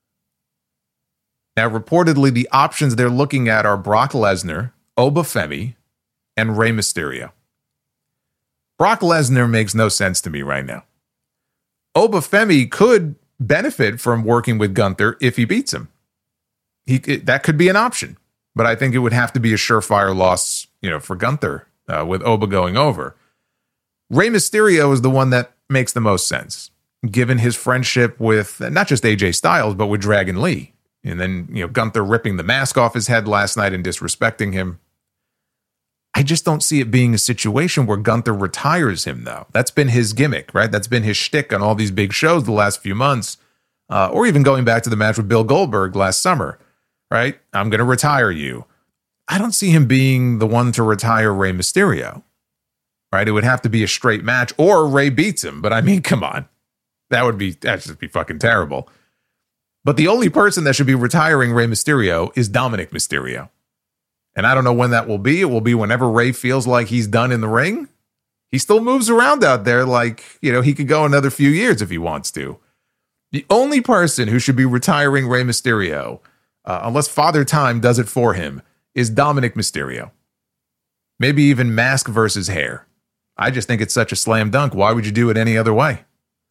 Now, reportedly, the options they're looking at are Brock Lesnar, Obafemi, and Rey Mysterio. Brock Lesnar makes no sense to me right now. Obafemi could benefit from working with Gunther if he beats him. That could be an option, but I think it would have to be a surefire loss, for Gunther with Oba going over. Rey Mysterio is the one that makes the most sense, given his friendship with not just AJ Styles, but with Dragon Lee. And then, Gunther ripping the mask off his head last night and disrespecting him. I just don't see it being a situation where Gunther retires him, though. That's been his gimmick, right? That's been his shtick on all these big shows the last few months, or even going back to the match with Bill Goldberg last summer, right? I'm going to retire you. I don't see him being the one to retire Rey Mysterio, right? It would have to be a straight match, or Rey beats him. But I mean, come on. That'd just be fucking terrible. But the only person that should be retiring Rey Mysterio is Dominic Mysterio. And I don't know when that will be. It will be whenever Rey feels like he's done in the ring. He still moves around out there like, he could go another few years if he wants to. The only person who should be retiring Rey Mysterio, unless Father Time does it for him, is Dominic Mysterio. Maybe even mask versus hair. I just think it's such a slam dunk. Why would you do it any other way?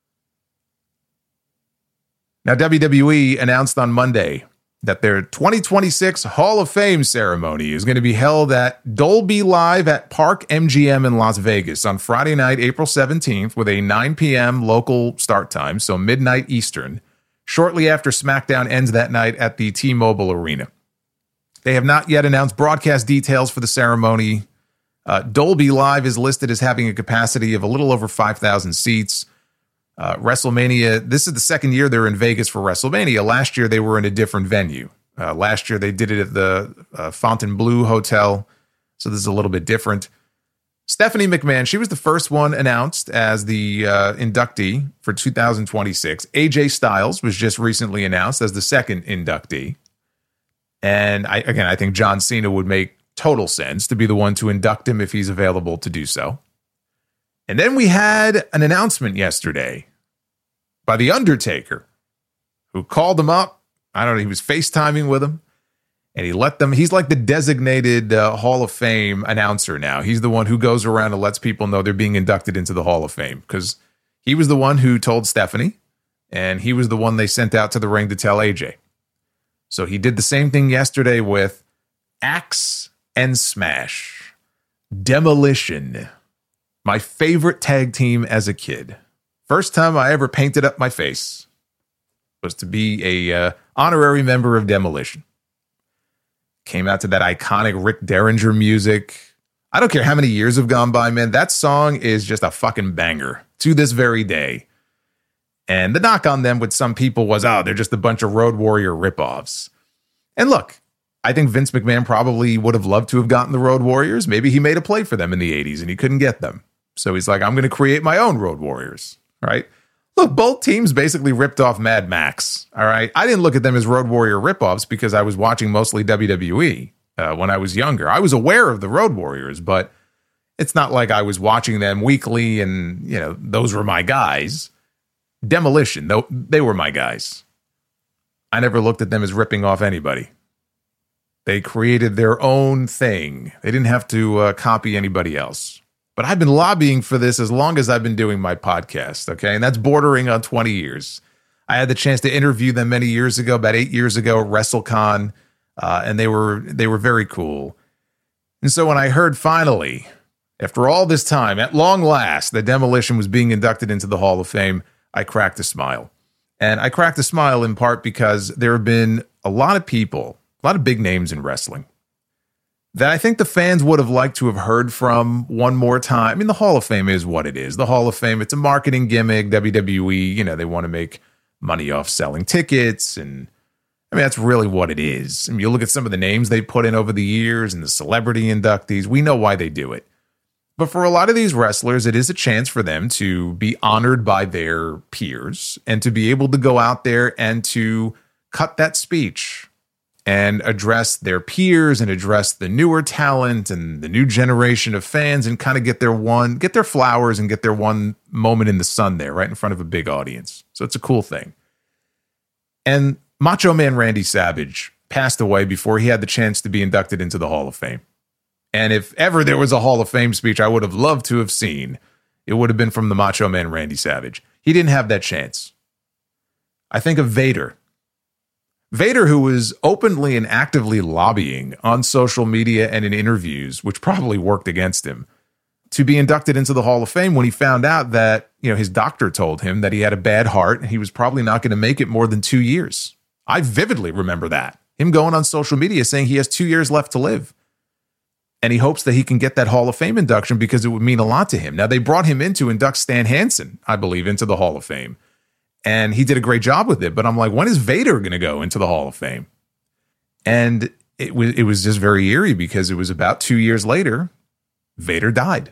Now, WWE announced on Monday that their 2026 Hall of Fame ceremony is going to be held at Dolby Live at Park MGM in Las Vegas on Friday night, April 17th, with a 9 p.m. local start time, so midnight Eastern, shortly after SmackDown ends that night at the T-Mobile Arena. They have not yet announced broadcast details for the ceremony. Dolby Live is listed as having a capacity of a little over 5,000 seats. WrestleMania, this is the second year they're in Vegas for WrestleMania. Last year, they were in a different venue. Last year, they did it at the Fontainebleau Hotel, so this is a little bit different. Stephanie McMahon, she was the first one announced as the inductee for 2026. AJ Styles was just recently announced as the second inductee. And I think John Cena would make total sense to be the one to induct him if he's available to do so. And then we had an announcement yesterday by The Undertaker, who called him up. I don't know, he was FaceTiming with him. And he let them, he's like the designated Hall of Fame announcer now. He's the one who goes around and lets people know they're being inducted into the Hall of Fame, because he was the one who told Stephanie, and he was the one they sent out to the ring to tell AJ. So he did the same thing yesterday with Axe and Smash. Demolition. My favorite tag team as a kid. First time I ever painted up my face was to be a honorary member of Demolition. Came out to that iconic Rick Derringer music. I don't care how many years have gone by, man. That song is just a fucking banger to this very day. And the knock on them with some people was, oh, they're just a bunch of Road Warrior ripoffs. And look, I think Vince McMahon probably would have loved to have gotten the Road Warriors. Maybe he made a play for them in the 80s and he couldn't get them. So he's like, I'm going to create my own Road Warriors, right? Look, both teams basically ripped off Mad Max, all right? I didn't look at them as Road Warrior ripoffs because I was watching mostly WWE when I was younger. I was aware of the Road Warriors, but it's not like I was watching them weekly and, you know, those were my guys. Demolition, though, they were my guys. I never looked at them as ripping off anybody. They created their own thing. They didn't have to copy anybody else. But I've been lobbying for this as long as I've been doing my podcast, okay? And that's bordering on 20 years. I had the chance to interview them many years ago, about 8 years ago at WrestleCon, and they were very cool. And so when I heard finally, after all this time, at long last, that Demolition was being inducted into the Hall of Fame, I cracked a smile. And I cracked a smile in part because there have been a lot of people, a lot of big names in wrestling, that I think the fans would have liked to have heard from one more time. I mean, the Hall of Fame is what it is. The Hall of Fame, it's a marketing gimmick. WWE, you know, they want to make money off selling tickets. And I mean, that's really what it is. I mean, you look at some of the names they put in over the years and the celebrity inductees. We know why they do it. But for a lot of these wrestlers, it is a chance for them to be honored by their peers and to be able to go out there and to cut that speech and address their peers and address the newer talent and the new generation of fans and kind of get their flowers and get their one moment in the sun there right in front of a big audience. So it's a cool thing. And Macho Man Randy Savage passed away before he had the chance to be inducted into the Hall of Fame. And if ever there was a Hall of Fame speech I would have loved to have seen, it would have been from the Macho Man Randy Savage. He didn't have that chance. I think of Vader. Vader, who was openly and actively lobbying on social media and in interviews, which probably worked against him, to be inducted into the Hall of Fame when he found out that, you know, his doctor told him that he had a bad heart and he was probably not going to make it more than 2 years. I vividly remember that. Him going on social media saying he has 2 years left to live. And he hopes that he can get that Hall of Fame induction because it would mean a lot to him. Now, they brought him in to induct Stan Hansen, I believe, into the Hall of Fame. And he did a great job with it. But I'm like, when is Vader going to go into the Hall of Fame? And it was just very eerie because it was about 2 years later, Vader died.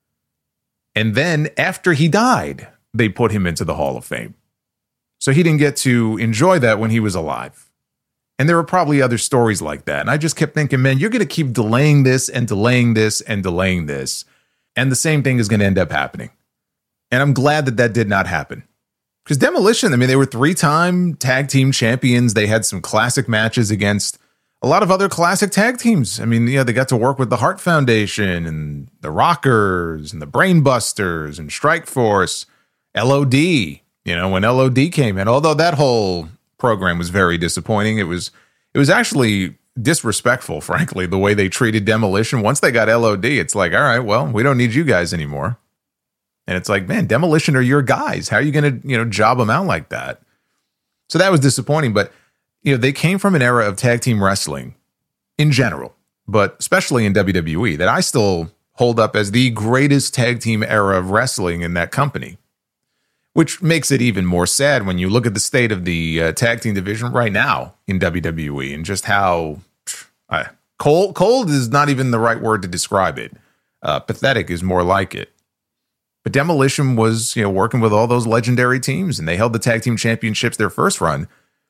And then after he died, they put him into the Hall of Fame. So he didn't get to enjoy that when he was alive. And there were probably other stories like that. And I just kept thinking, man, you're going to keep delaying this and delaying this and delaying this. And the same thing is going to end up happening. And I'm glad that that did not happen. Because Demolition, I mean, they were 3-time tag team champions. They had some classic matches against a lot of other classic tag teams. I mean, you know, they got to work with the Hart Foundation and the Rockers and the Brainbusters and Strikeforce, LOD, you know, when LOD came in, although that whole program was very disappointing. It was actually disrespectful, frankly, the way they treated Demolition. Once they got LOD, it's like, all right, well, we don't need you guys anymore. And it's like, man, Demolition are your guys. How are you going to, you know, job them out like that? So that was disappointing. But, you know, they came from an era of tag team wrestling in general, but especially in WWE, that I still hold up as the greatest tag team era of wrestling in that company, which makes it even more sad when you look at the state of the tag team division right now in WWE and just how cold is not even the right word to describe it. Pathetic is more like it. But Demolition was, working with all those legendary teams, and they held the tag team championships their first run,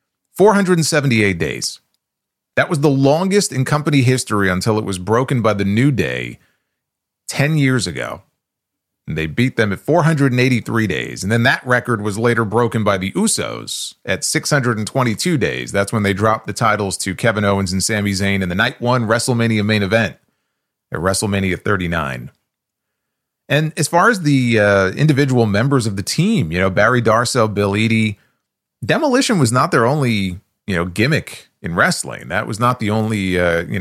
478 days. That was the longest in company history until it was broken by the New Day 10 years ago. And they beat them at 483 days. And then that record was later broken by the Usos at 622 days. That's when they dropped the titles to Kevin Owens and Sami Zayn in the Night 1 WrestleMania main event at WrestleMania 39. And as far as the individual members of the team, Barry Darsow, Bill Eadie, Demolition was not their only, gimmick in wrestling. That was not the only,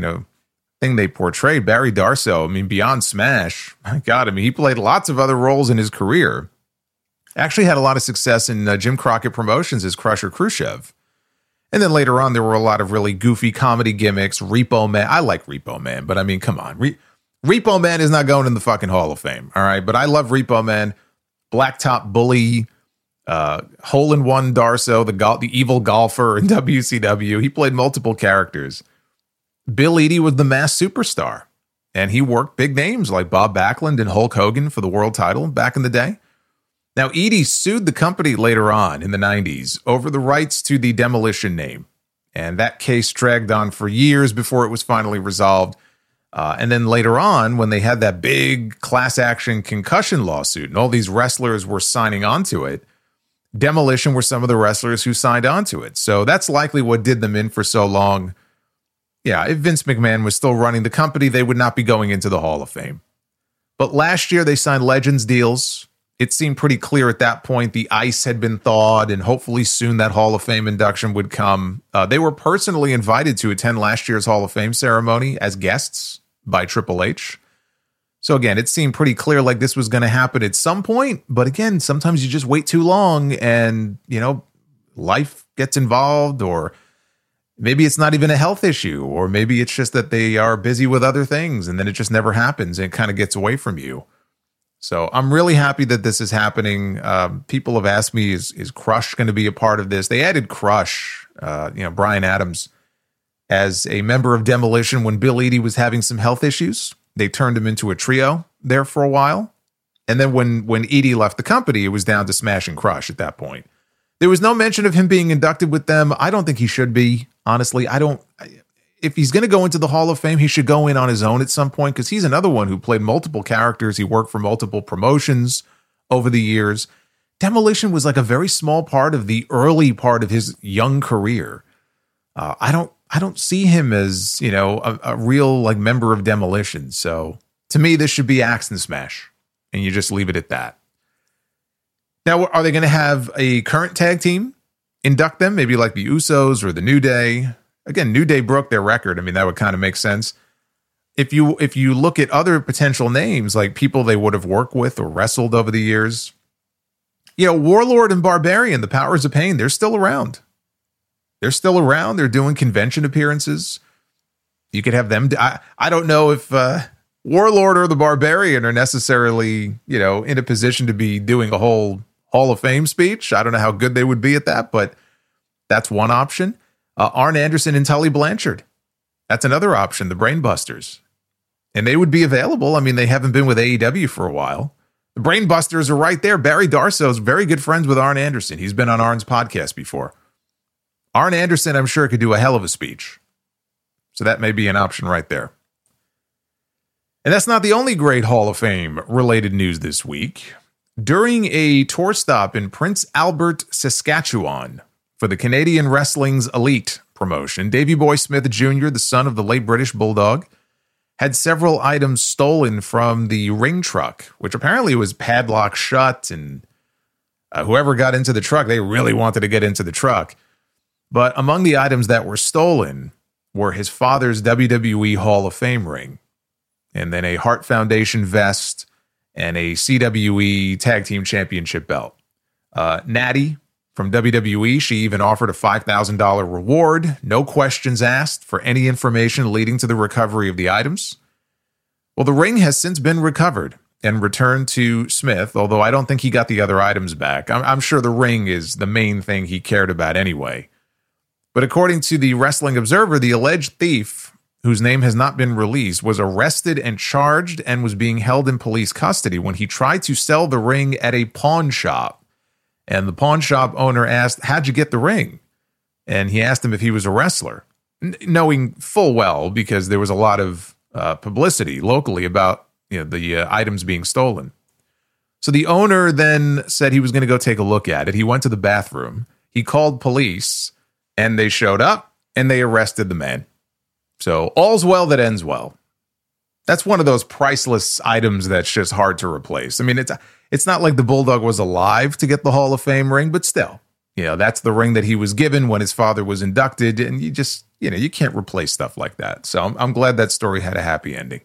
thing they portrayed. Barry Darsow, beyond Smash, my God, he played lots of other roles in his career. Actually had a lot of success in Jim Crockett Promotions as Crusher Khrushchev. And then later on, there were a lot of really goofy comedy gimmicks. Repo Man. I like Repo Man, but come on. Repo Man is not going in the fucking Hall of Fame, all right? But I love Repo Man, Blacktop Bully, Hole-in-One Darsow, the evil golfer in WCW. He played multiple characters. Bill Eadie was the masked superstar, and he worked big names like Bob Backlund and Hulk Hogan for the world title back in the day. Now, Eadie sued the company later on in the 90s over the rights to the Demolition name, and that case dragged on for years before it was finally resolved. And then later on, when they had that big class action concussion lawsuit and all these wrestlers were signing on to it, Demolition were some of the wrestlers who signed on to it. So that's likely what did them in for so long. Yeah, if Vince McMahon was still running the company, they would not be going into the Hall of Fame. But last year, they signed Legends deals. It seemed pretty clear at that point the ice had been thawed, and hopefully soon that Hall of Fame induction would come. They were personally invited to attend last year's Hall of Fame ceremony as guests by Triple H. So again, it seemed pretty clear like this was going to happen at some point. But again, sometimes you just wait too long and, life gets involved, or maybe it's not even a health issue, or maybe it's just that they are busy with other things and then it just never happens and it kind of gets away from you. So I'm really happy that this is happening. People have asked me, is Crush going to be a part of this? They added Crush, Bryan Adams, as a member of Demolition when Bill Eadie was having some health issues. They turned him into a trio there for a while. And then when Eadie left the company, it was down to Smash and Crush at that point. There was no mention of him being inducted with them. I don't think he should be, honestly. If he's going to go into the Hall of Fame, he should go in on his own at some point, because he's another one who played multiple characters. He worked for multiple promotions over the years. Demolition was like a very small part of the early part of his young career. I don't see him as, a real member of Demolition. So to me, this should be Axe and Smash, and you just leave it at that. Now, are they going to have a current tag team induct them? Maybe like the Usos or the New Day. Again, New Day broke their record. That would kind of make sense. If you look at other potential names, like people they would have worked with or wrestled over the years, Warlord and Barbarian, the Powers of Pain, they're still around. They're doing convention appearances. You could have them. I don't know if Warlord or the Barbarian are necessarily, in a position to be doing a whole Hall of Fame speech. I don't know how good they would be at that, but that's one option. Arn Anderson and Tully Blanchard. That's another option, the Brainbusters. And they would be available. They haven't been with AEW for a while. The Brainbusters are right there. Barry Darsow is very good friends with Arn Anderson. He's been on Arn's podcast before. Arn Anderson, I'm sure, could do a hell of a speech. So that may be an option right there. And that's not the only great Hall of Fame related news this week. During a tour stop in Prince Albert, Saskatchewan, for the Canadian Wrestling's Elite promotion, Davey Boy Smith Jr., the son of the late British Bulldog, had several items stolen from the ring truck, which apparently was padlocked shut, and whoever got into the truck, they really wanted to get into the truck. But among the items that were stolen were his father's WWE Hall of Fame ring, and then a Hart Foundation vest, and a CWE Tag Team Championship belt. Natty from WWE, she even offered a $5,000 reward, no questions asked, for any information leading to the recovery of the items. Well, the ring has since been recovered and returned to Smith, although I don't think he got the other items back. I'm sure the ring is the main thing he cared about anyway. But according to the Wrestling Observer, the alleged thief whose name has not been released, was arrested and charged and was being held in police custody when he tried to sell the ring at a pawn shop. And the pawn shop owner asked, "How'd you get the ring?" And he asked him if he was a wrestler, knowing full well, because there was a lot of publicity locally about the items being stolen. So the owner then said he was going to go take a look at it. He went to the bathroom. He called police, and they showed up, and they arrested the man. So all's well that ends well. That's one of those priceless items that's just hard to replace. I mean, it's not like the Bulldog was alive to get the Hall of Fame ring, but still, that's the ring that he was given when his father was inducted, and you can't replace stuff like that. So I'm glad that story had a happy ending.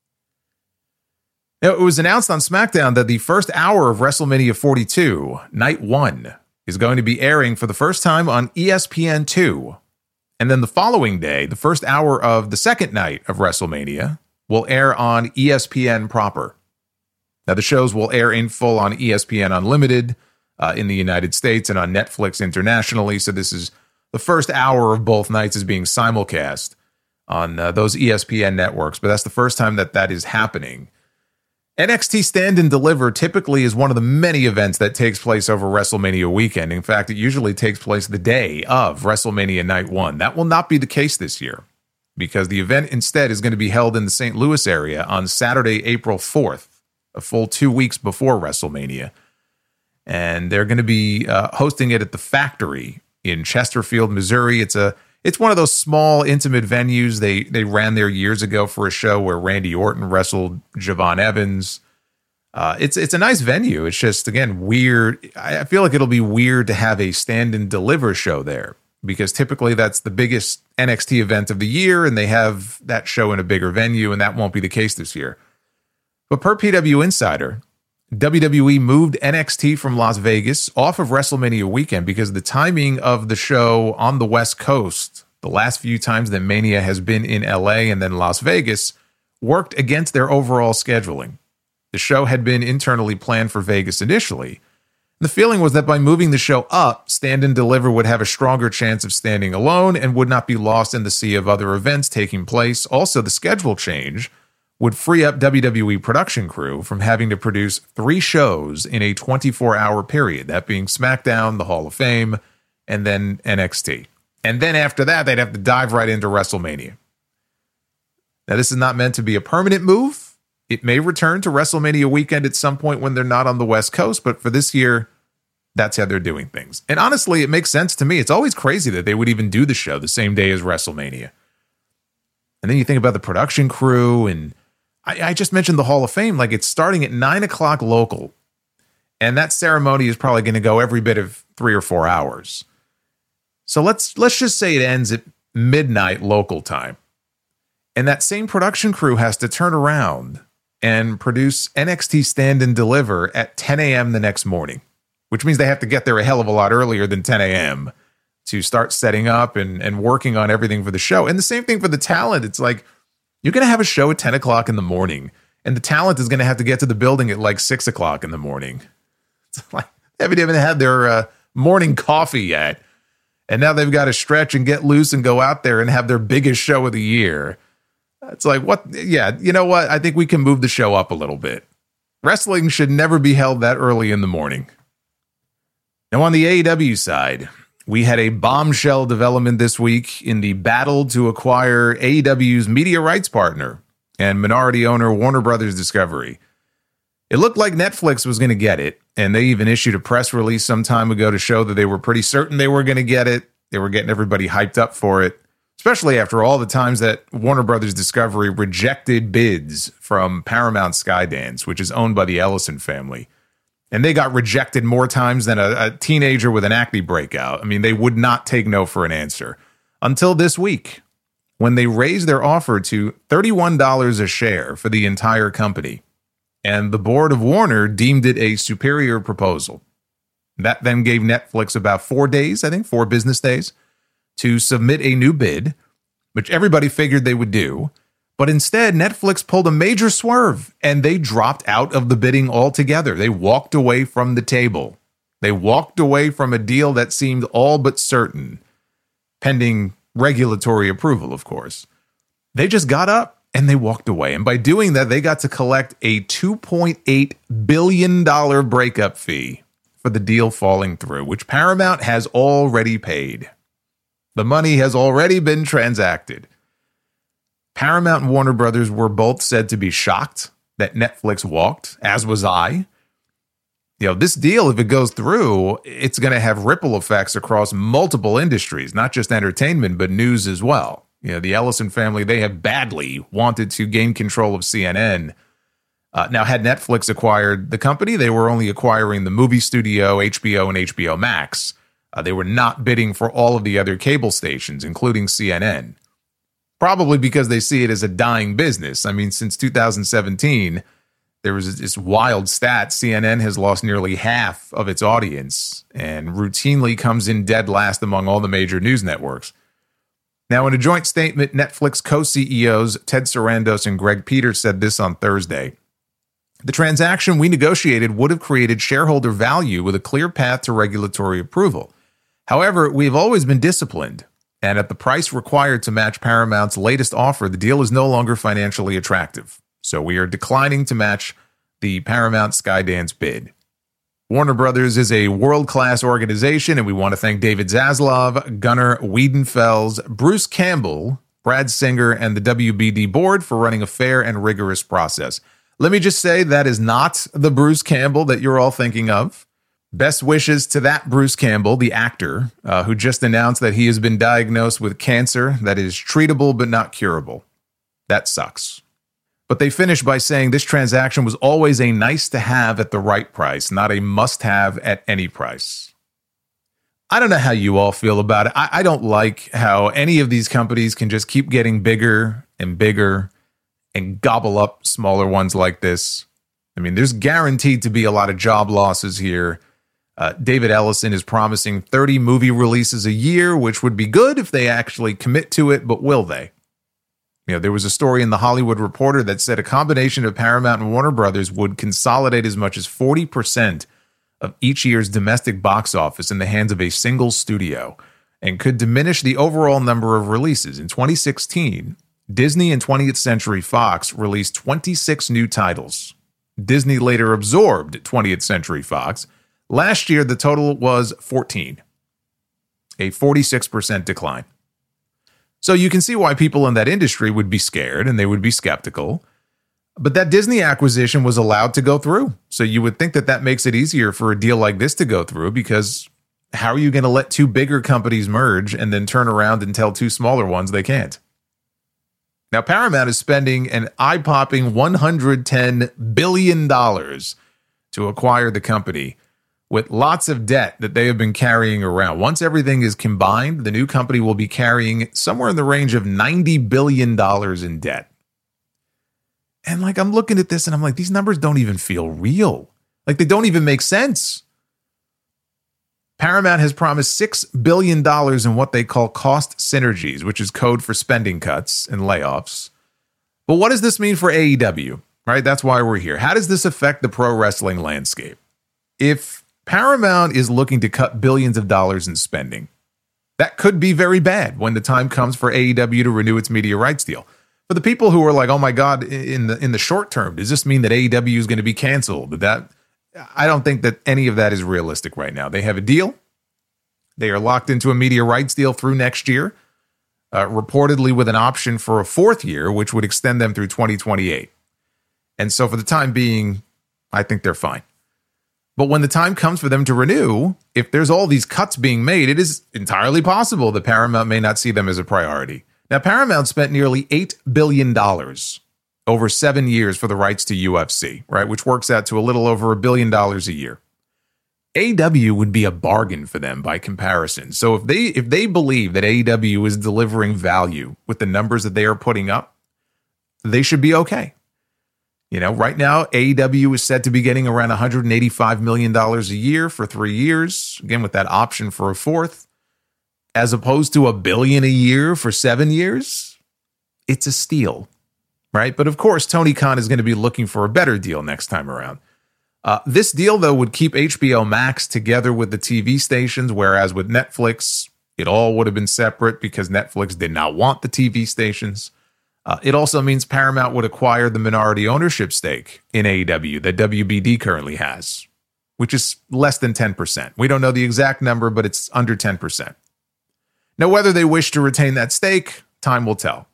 Now, it was announced on SmackDown that the first hour of WrestleMania 42, Night 1, is going to be airing for the first time on ESPN2. And then the following day, the first hour of the second night of WrestleMania will air on ESPN proper. Now, the shows will air in full on ESPN Unlimited in the United States and on Netflix internationally. So this is the first hour of both nights is being simulcast on those ESPN networks. But that's the first time that is happening. NXT Stand and Deliver typically is one of the many events that takes place over WrestleMania weekend. In fact, it usually takes place the day of WrestleMania Night 1. That will not be the case this year because the event instead is going to be held in the St. Louis area on Saturday, April 4th, a full 2 weeks before WrestleMania. And they're going to be hosting it at the Factory in Chesterfield, Missouri. It's one of those small, intimate venues. They ran there years ago for a show where Randy Orton wrestled Javon Evans. It's a nice venue. It's just, again, weird. I feel like it'll be weird to have a stand and deliver show there because typically that's the biggest NXT event of the year, and they have that show in a bigger venue, and that won't be the case this year. But per PW Insider, WWE moved NXT from Las Vegas off of WrestleMania weekend because the timing of the show on the West Coast, the last few times that Mania has been in LA and then Las Vegas, worked against their overall scheduling. The show had been internally planned for Vegas initially. The feeling was that by moving the show up, Stand and Deliver would have a stronger chance of standing alone and would not be lost in the sea of other events taking place. Also, the schedule change would free up WWE production crew from having to produce 3 shows in a 24-hour period, that being SmackDown, the Hall of Fame, and then NXT. And then after that, they'd have to dive right into WrestleMania. Now, this is not meant to be a permanent move. It may return to WrestleMania weekend at some point when they're not on the West Coast, but for this year, that's how they're doing things. And honestly, it makes sense to me. It's always crazy that they would even do the show the same day as WrestleMania. And then you think about the production crew, and I just mentioned the Hall of Fame. Like, it's starting at 9 o'clock local, and that ceremony is probably going to go every bit of 3 or 4 hours. So let's just say it ends at midnight local time. And that same production crew has to turn around and produce NXT Stand and Deliver at 10 a.m. the next morning, which means they have to get there a hell of a lot earlier than 10 a.m. to start setting up and working on everything for the show. And the same thing for the talent. It's like, you're going to have a show at 10 o'clock in the morning, and the talent is going to have to get to the building at like 6 o'clock in the morning. It's like they haven't even had their morning coffee yet. And now they've got to stretch and get loose and go out there and have their biggest show of the year. It's like, what? Yeah, you know what? I think we can move the show up a little bit. Wrestling should never be held that early in the morning. Now, on the AEW side, we had a bombshell development this week in the battle to acquire AEW's media rights partner and minority owner Warner Brothers Discovery. It looked like Netflix was going to get it, and they even issued a press release some time ago to show that they were pretty certain they were going to get it. They were getting everybody hyped up for it, especially after all the times that Warner Brothers Discovery rejected bids from Paramount Skydance, which is owned by the Ellison family. And they got rejected more times than a teenager with an acne breakout. I mean, they would not take no for an answer. Until this week, when they raised their offer to $31 a share for the entire company. And the board of Warner deemed it a superior proposal. That then gave Netflix about 4 days, I think, 4 business days, to submit a new bid, which everybody figured they would do. But instead, Netflix pulled a major swerve, and they dropped out of the bidding altogether. They walked away from the table. They walked away from a deal that seemed all but certain, pending regulatory approval, of course. They just got up and they walked away. And by doing that, they got to collect a $2.8 billion breakup fee for the deal falling through, which Paramount has already paid. The money has already been transacted. Paramount and Warner Brothers were both said to be shocked that Netflix walked, as was I. This deal, if it goes through, it's going to have ripple effects across multiple industries, not just entertainment, but news as well. The Ellison family, they have badly wanted to gain control of CNN. Now, had Netflix acquired the company, they were only acquiring the movie studio, HBO, and HBO Max. They were not bidding for all of the other cable stations, including CNN. Probably because they see it as a dying business. I mean, since 2017, there was this wild stat. CNN has lost nearly half of its audience and routinely comes in dead last among all the major news networks. Now, in a joint statement, Netflix co-CEOs Ted Sarandos and Greg Peters said this on Thursday. The transaction we negotiated would have created shareholder value with a clear path to regulatory approval. However, we have always been disciplined, and at the price required to match Paramount's latest offer, the deal is no longer financially attractive. So we are declining to match the Paramount Skydance bid. Warner Brothers is a world-class organization, and we want to thank David Zaslav, Gunnar Wiedenfels, Bruce Campbell, Brad Singer, and the WBD board for running a fair and rigorous process. Let me just say that is not the Bruce Campbell that you're all thinking of. Best wishes to that Bruce Campbell, the actor, who just announced that he has been diagnosed with cancer that is treatable but not curable. That sucks. But they finish by saying this transaction was always a nice to have at the right price, not a must have at any price. I don't know how you all feel about it. I don't like how any of these companies can just keep getting bigger and bigger and gobble up smaller ones like this. I mean, there's guaranteed to be a lot of job losses here. David Ellison is promising 30 movie releases a year, which would be good if they actually commit to it, but will they? There was a story in The Hollywood Reporter that said a combination of Paramount and Warner Brothers would consolidate as much as 40% of each year's domestic box office in the hands of a single studio and could diminish the overall number of releases. In 2016, Disney and 20th Century Fox released 26 new titles. Disney later absorbed 20th Century Fox. Last year, the total was 14, a 46% decline. So you can see why people in that industry would be scared and they would be skeptical. But that Disney acquisition was allowed to go through. So you would think that makes it easier for a deal like this to go through, because how are you going to let two bigger companies merge and then turn around and tell two smaller ones they can't? Now, Paramount is spending an eye-popping $110 billion to acquire the company, with lots of debt that they have been carrying around. Once everything is combined, the new company will be carrying somewhere in the range of $90 billion in debt. And I'm looking at this and I'm like, these numbers don't even feel real. They don't even make sense. Paramount has promised $6 billion in what they call cost synergies, which is code for spending cuts and layoffs. But what does this mean for AEW? Right? That's why we're here. How does this affect the pro wrestling landscape? If Paramount is looking to cut billions of dollars in spending, that could be very bad when the time comes for AEW to renew its media rights deal. For the people who are like, oh my God, in the short term, does this mean that AEW is going to be canceled? I don't think that any of that is realistic right now. They have a deal. They are locked into a media rights deal through next year, reportedly with an option for a fourth year, which would extend them through 2028. And so for the time being, I think they're fine. But when the time comes for them to renew, if there's all these cuts being made, it is entirely possible that Paramount may not see them as a priority. Now, Paramount spent nearly $8 billion over 7 years for the rights to UFC, right? Which works out to a little over $1 billion a year. AEW would be a bargain for them by comparison. So if they believe that AEW is delivering value with the numbers that they are putting up, they should be okay. Right now, AEW is said to be getting around $185 million a year for 3 years, again, with that option for a fourth, as opposed to $1 billion a year for 7 years. It's a steal, right? But of course, Tony Khan is going to be looking for a better deal next time around. This deal, though, would keep HBO Max together with the TV stations, whereas with Netflix, it all would have been separate because Netflix did not want the TV stations. It also means Paramount would acquire the minority ownership stake in AEW that WBD currently has, which is less than 10%. We don't know the exact number, but it's under 10%. Now, whether they wish to retain that stake, time will tell.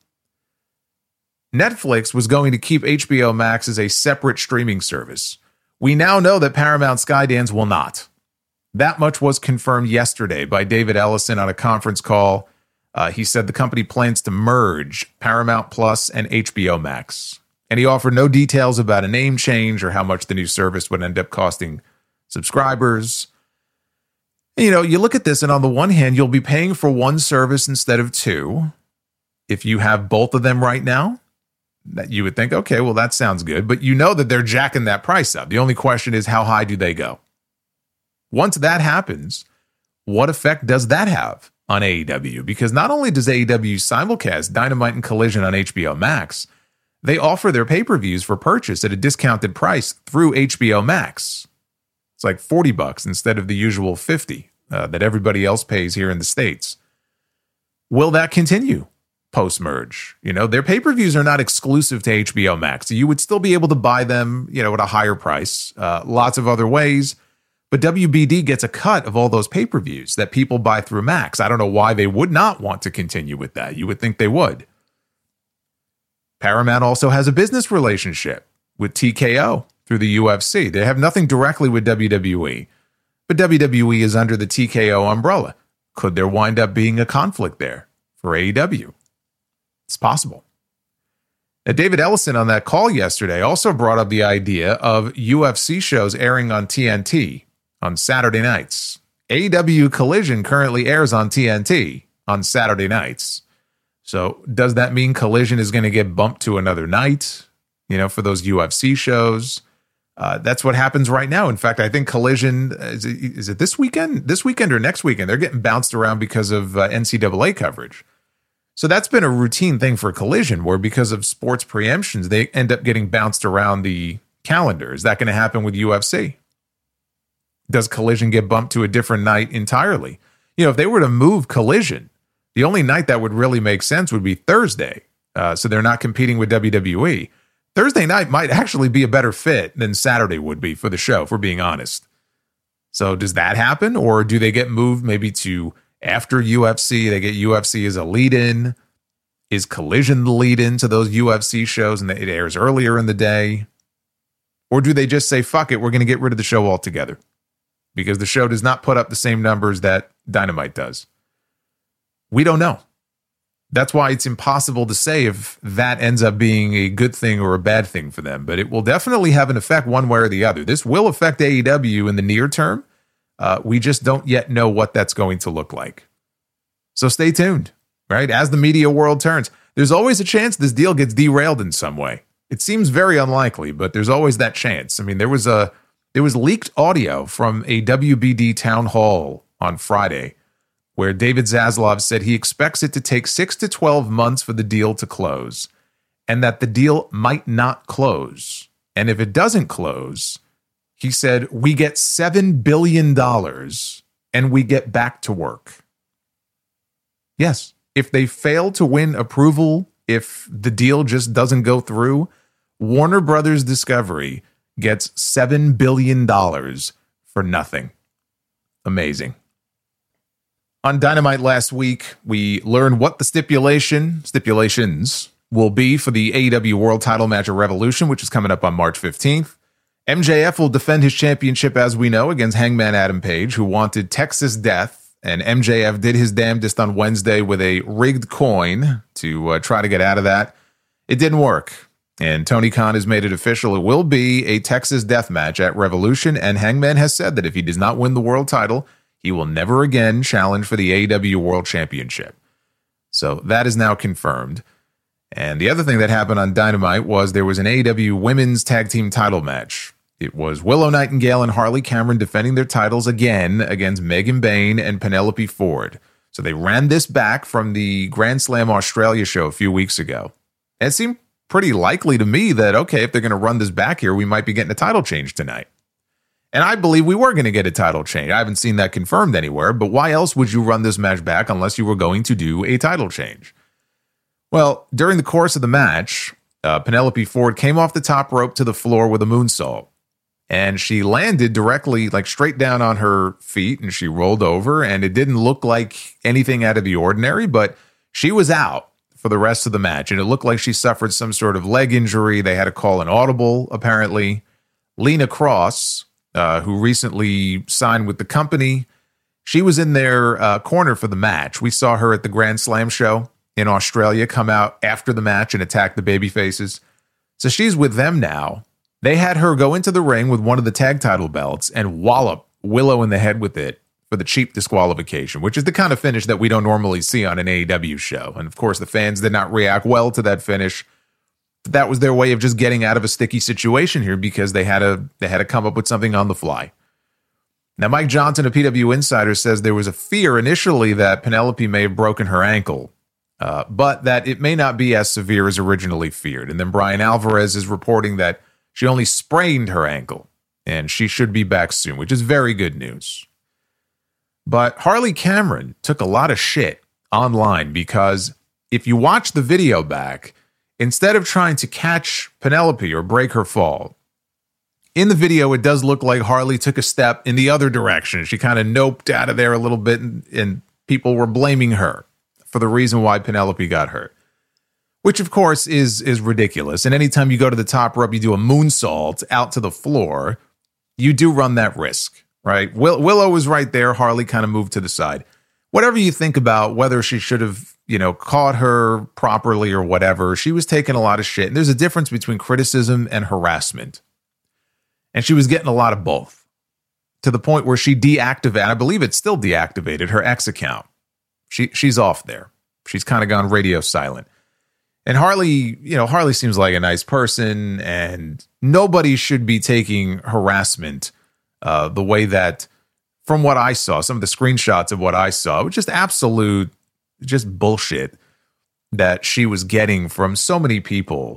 Netflix was going to keep HBO Max as a separate streaming service. We now know that Paramount Skydance will not. That much was confirmed yesterday by David Ellison on a conference call. He said the company plans to merge Paramount Plus and HBO Max. And he offered no details about a name change or how much the new service would end up costing subscribers. You know, you look at this, and on the one hand, you'll be paying for one service instead of two. If you have both of them right now, that you would think, okay, well, that sounds good. But you know that they're jacking that price up. The only question is, how high do they go? Once that happens, what effect does that have on AEW? Because not only does AEW simulcast Dynamite and Collision on HBO Max, they offer their pay-per-views for purchase at a discounted price through HBO Max. It's like $40 instead of the usual $50 that everybody else pays here in the States. Will that continue post-merge? You know, their pay-per-views are not exclusive to HBO Max. So you would still be able to buy them, you know, at a higher price, lots of other ways. But WBD gets a cut of all those pay-per-views that people buy through Max. I don't know why they would not want to continue with that. You would think they would. Paramount also has a business relationship with TKO through the UFC. They have nothing directly with WWE, but WWE is under the TKO umbrella. Could there wind up being a conflict there for AEW? It's possible. Now, David Ellison on that call yesterday also brought up the idea of UFC shows airing on TNT on Saturday nights. AEW Collision currently airs on TNT on Saturday nights. So does that mean Collision is going to get bumped to another night, you know, for those UFC shows? That's what happens right now. In fact, I think Collision, is it this weekend? This weekend or next weekend? They're getting bounced around because of NCAA coverage. So that's been a routine thing for Collision, where because of sports preemptions, they end up getting bounced around the calendar. Is that going to happen with UFC? Does Collision get bumped to a different night entirely? You know, if they were to move Collision, the only night that would really make sense would be Thursday. So they're not competing with WWE. Thursday night might actually be a better fit than Saturday would be for the show, if we're being honest. So does that happen? Or do they get moved maybe to after UFC? They get UFC as a lead-in. Is Collision the lead-in to those UFC shows and it airs earlier in the day? Or do they just say, fuck it, we're going to get rid of the show altogether? Because the show does not put up the same numbers that Dynamite does. We don't know. That's why it's impossible to say if that ends up being a good thing or a bad thing for them. But it will definitely have an effect one way or the other. This will affect AEW in the near term. We just don't yet know what that's going to look like. So stay tuned, right? As the media world turns, there's always a chance this deal gets derailed in some way. It seems very unlikely, but there's always that chance. I mean, there was leaked audio from a WBD town hall on Friday where David Zaslav said he expects it to take 6 to 12 months for the deal to close, and that the deal might not close. And if it doesn't close, he said, we get $7 billion and we get back to work. Yes, if they fail to win approval, if the deal just doesn't go through, Warner Brothers Discovery gets $7 billion for nothing. Amazing. On Dynamite last week, we learned what the stipulations will be for the AEW World Title match at Revolution, which is coming up on March 15th. MJF will defend his championship, as we know, against Hangman Adam Page, who wanted Texas Death, and MJF did his damnedest on Wednesday with a rigged coin to try to get out of that. It didn't work, and Tony Khan has made it official. It will be a Texas Death match at Revolution, and Hangman has said that if he does not win the world title, he will never again challenge for the AEW World Championship. So that is now confirmed. And the other thing that happened on Dynamite was there was an AEW Women's Tag Team title match. It was Willow Nightingale and Harley Cameron defending their titles again against Megan Bayne and Penelope Ford. So they ran this back from the Grand Slam Australia show a few weeks ago. And it seemed pretty likely to me that, okay, if they're going to run this back here, we might be getting a title change tonight. And I believe we were going to get a title change. I haven't seen that confirmed anywhere, but why else would you run this match back unless you were going to do a title change? Well, during the course of the match, Penelope Ford came off the top rope to the floor with a moonsault. And she landed directly, like straight down on her feet, and she rolled over, and it didn't look like anything out of the ordinary, but she was out for the rest of the match, and it looked like she suffered some sort of leg injury. They had to call an audible, apparently. Lena Cross, who recently signed with the company, she was in their corner for the match. We saw her at the Grand Slam show in Australia come out after the match and attack the babyfaces. So she's with them now. They had her go into the ring with one of the tag title belts and wallop Willow in the head with it for the cheap disqualification, which is the kind of finish that we don't normally see on an AEW show. And of course, the fans did not react well to that finish. That was their way of just getting out of a sticky situation here because they had to come up with something on the fly. Now, Mike Johnson, a PW Insider, says there was a fear initially that Penelope may have broken her ankle, but that it may not be as severe as originally feared. And then Brian Alvarez is reporting that she only sprained her ankle, and she should be back soon, which is very good news. But Harley Cameron took a lot of shit online because if you watch the video back, instead of trying to catch Penelope or break her fall, in the video, it does look like Harley took a step in the other direction. She kind of noped out of there a little bit, and people were blaming her for the reason why Penelope got hurt. Which, of course, is ridiculous. And anytime you go to the top rope, you do a moonsault out to the floor, you do run that risk, right? Willow was right there. Harley kind of moved to the side. Whatever you think about whether she should have, caught her properly or whatever, she was taking a lot of shit. And there's a difference between criticism and harassment. And she was getting a lot of both to the point where she deactivated, I believe it's still deactivated, her X account. She's off there. She's kind of gone radio silent. And Harley seems like a nice person, and nobody should be taking harassment the way that, from what I saw, some of the screenshots of what I saw, it was just absolute, just bullshit that she was getting from so many people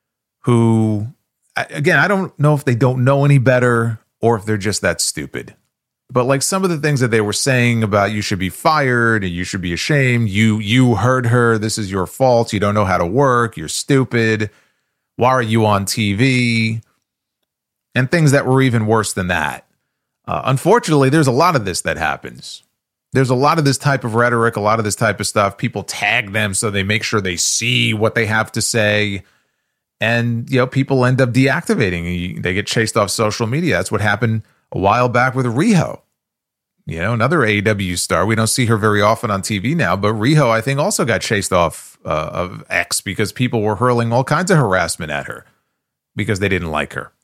who, again, I don't know if they don't know any better or if they're just that stupid. But like some of the things that they were saying about you should be fired and you should be ashamed. You hurt her. This is your fault. You don't know how to work. You're stupid. Why are you on TV? And things that were even worse than that. Unfortunately, there's a lot of this that happens. There's a lot of this type of rhetoric, a lot of this type of stuff. People tag them so they make sure they see what they have to say. And, people end up deactivating. They get chased off social media. That's what happened a while back with Riho, another AEW star. We don't see her very often on TV now, but Riho, I think, also got chased off of X because people were hurling all kinds of harassment at her because they didn't like her.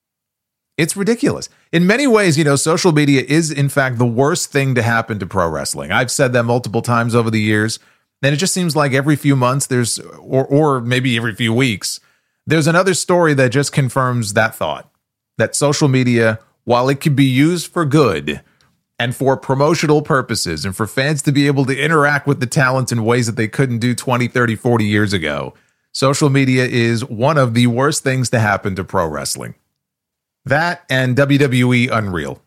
It's ridiculous. In many ways, social media is, in fact, the worst thing to happen to pro wrestling. I've said that multiple times over the years, and it just seems like every few months there's, or maybe every few weeks, there's another story that just confirms that thought, that social media, while it can be used for good and for promotional purposes and for fans to be able to interact with the talent in ways that they couldn't do 20, 30, 40 years ago, social media is one of the worst things to happen to pro wrestling. That and WWE Unreal.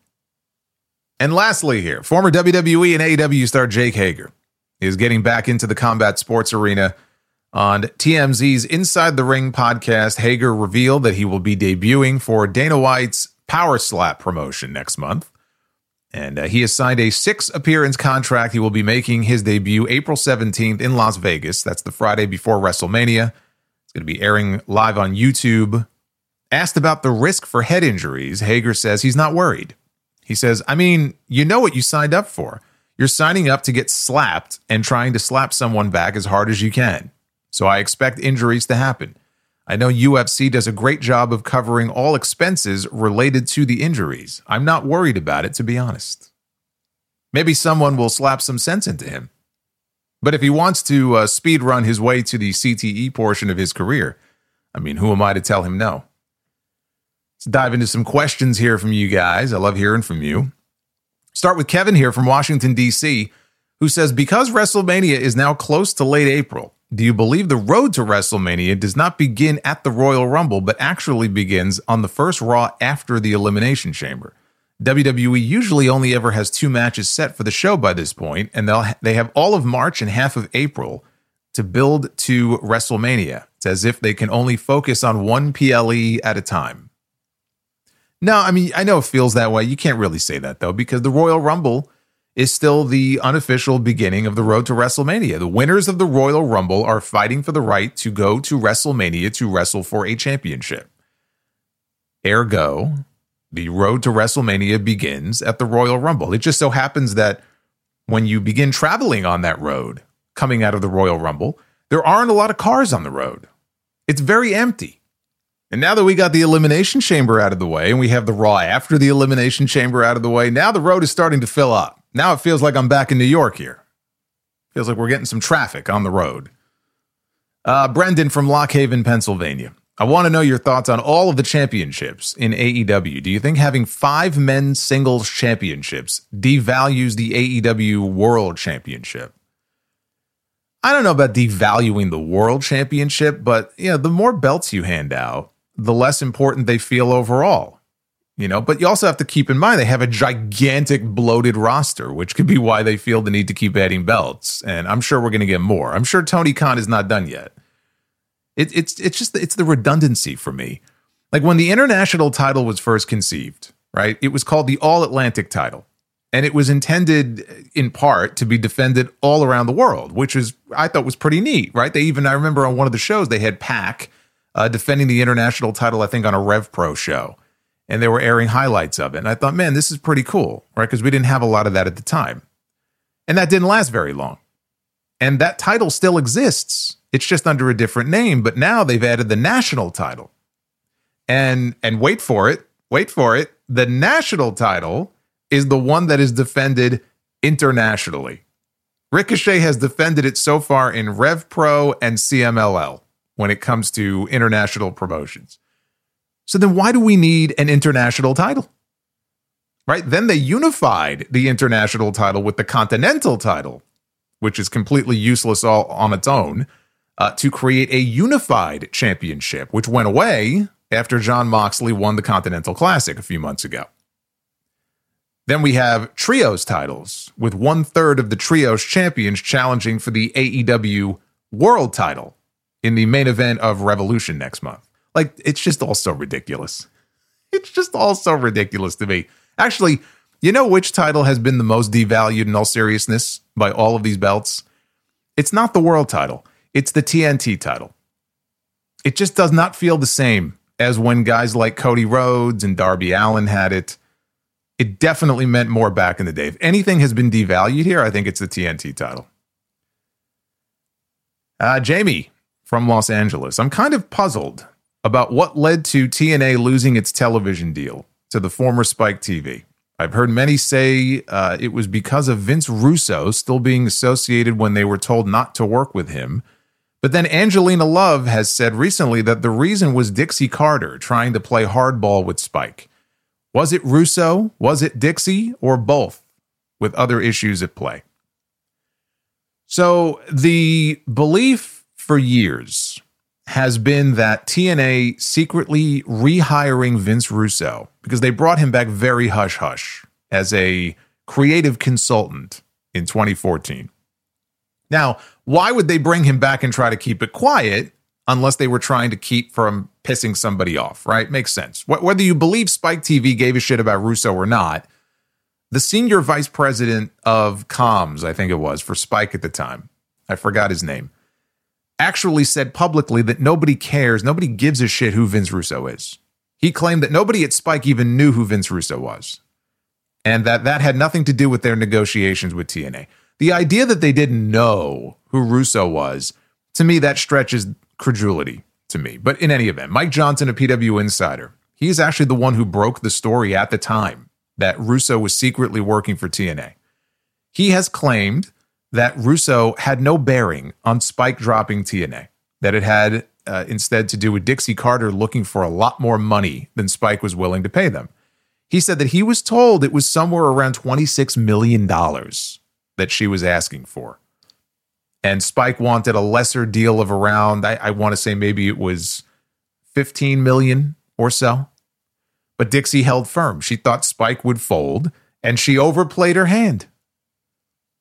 And lastly here, former WWE and AEW star Jake Hager is getting back into the combat sports arena. On TMZ's Inside the Ring podcast, Hager revealed that he will be debuting for Dana White's Power Slap promotion next month. And he has signed a 6-appearance contract. He will be making his debut April 17th in Las Vegas. That's the Friday before WrestleMania. It's going to be airing live on YouTube. Asked about the risk for head injuries, Hager says he's not worried. He says, you know what you signed up for. You're signing up to get slapped and trying to slap someone back as hard as you can. So I expect injuries to happen. I know UFC does a great job of covering all expenses related to the injuries. I'm not worried about it, to be honest. Maybe someone will slap some sense into him. But if he wants to speed run his way to the CTE portion of his career, who am I to tell him no? Let's dive into some questions here from you guys. I love hearing from you. Start with Kevin here from Washington, D.C., who says, because WrestleMania is now close to late April, do you believe the road to WrestleMania does not begin at the Royal Rumble, but actually begins on the first Raw after the Elimination Chamber? WWE usually only ever has 2 matches set for the show by this point, and they have all of March and half of April to build to WrestleMania. It's as if they can only focus on one PLE at a time. No, I mean, I know it feels that way. You can't really say that, though, because the Royal Rumble is still the unofficial beginning of the road to WrestleMania. The winners of the Royal Rumble are fighting for the right to go to WrestleMania to wrestle for a championship. Ergo, the road to WrestleMania begins at the Royal Rumble. It just so happens that when you begin traveling on that road, coming out of the Royal Rumble, there aren't a lot of cars on the road. It's very empty. And now that we got the Elimination Chamber out of the way and we have the Raw after the Elimination Chamber out of the way, now the road is starting to fill up. Now it feels like I'm back in New York here. Feels like we're getting some traffic on the road. Brendan from Lock Haven, Pennsylvania. I want to know your thoughts on all of the championships in AEW. Do you think having 5 men's singles championships devalues the AEW World Championship? I don't know about devaluing the World Championship, but the more belts you hand out, the less important they feel overall. But you also have to keep in mind they have a gigantic bloated roster, which could be why they feel the need to keep adding belts. And I'm sure we're going to get more. I'm sure Tony Khan is not done yet. It's the redundancy for me. Like when the international title was first conceived, right? It was called the All Atlantic title. And it was intended in part to be defended all around the world, which I thought was pretty neat, right? I remember on one of the shows, they had Pac defending the international title, I think on a Rev Pro show. And they were airing highlights of it. And I thought, man, this is pretty cool, right? Because we didn't have a lot of that at the time. And that didn't last very long. And that title still exists. It's just under a different name. But now they've added the national title. And wait for it. The national title is the one that is defended internationally. Ricochet has defended it so far in Rev Pro and CMLL when it comes to international promotions. So then why do we need an international title? Right? Then they unified the international title with the continental title, which is completely useless all on its own, to create a unified championship, which went away after Jon Moxley won the Continental Classic a few months ago. Then we have trios titles, with 1/3 of the trios champions challenging for the AEW World title in the main event of Revolution next month. Like, it's just all so ridiculous. It's just all so ridiculous to me. Actually, you know which title has been the most devalued in all seriousness by all of these belts? It's not the world title. It's the TNT title. It just does not feel the same as when guys like Cody Rhodes and Darby Allin had it. It definitely meant more back in the day. If anything has been devalued here, I think it's the TNT title. Jamie from Los Angeles. I'm kind of puzzled about what led to TNA losing its television deal to the former Spike TV. I've heard many say it was because of Vince Russo still being associated when they were told not to work with him. But then Angelina Love has said recently that the reason was Dixie Carter trying to play hardball with Spike. Was it Russo? Was it Dixie? Or both, with other issues at play? So the belief for years has been that TNA secretly rehiring Vince Russo, because they brought him back very hush-hush as a creative consultant in 2014. Now, why would they bring him back and try to keep it quiet unless they were trying to keep from pissing somebody off, right? Makes sense. Whether you believe Spike TV gave a shit about Russo or not, the senior vice president of comms, I think it was, for Spike at the time, I forgot his name, actually said publicly that nobody cares, nobody gives a shit who Vince Russo is. He claimed that nobody at Spike even knew who Vince Russo was, and that had nothing to do with their negotiations with TNA. The idea that they didn't know who Russo was, to me, that stretches credulity to me. But in any event, Mike Johnson, a PW Insider, he's actually the one who broke the story at the time that Russo was secretly working for TNA. He has claimed that Russo had no bearing on Spike dropping TNA, that it had instead to do with Dixie Carter looking for a lot more money than Spike was willing to pay them. He said that he was told it was somewhere around $26 million that she was asking for. And Spike wanted a lesser deal of around, I want to say maybe it was $15 million or so. But Dixie held firm. She thought Spike would fold, and she overplayed her hand.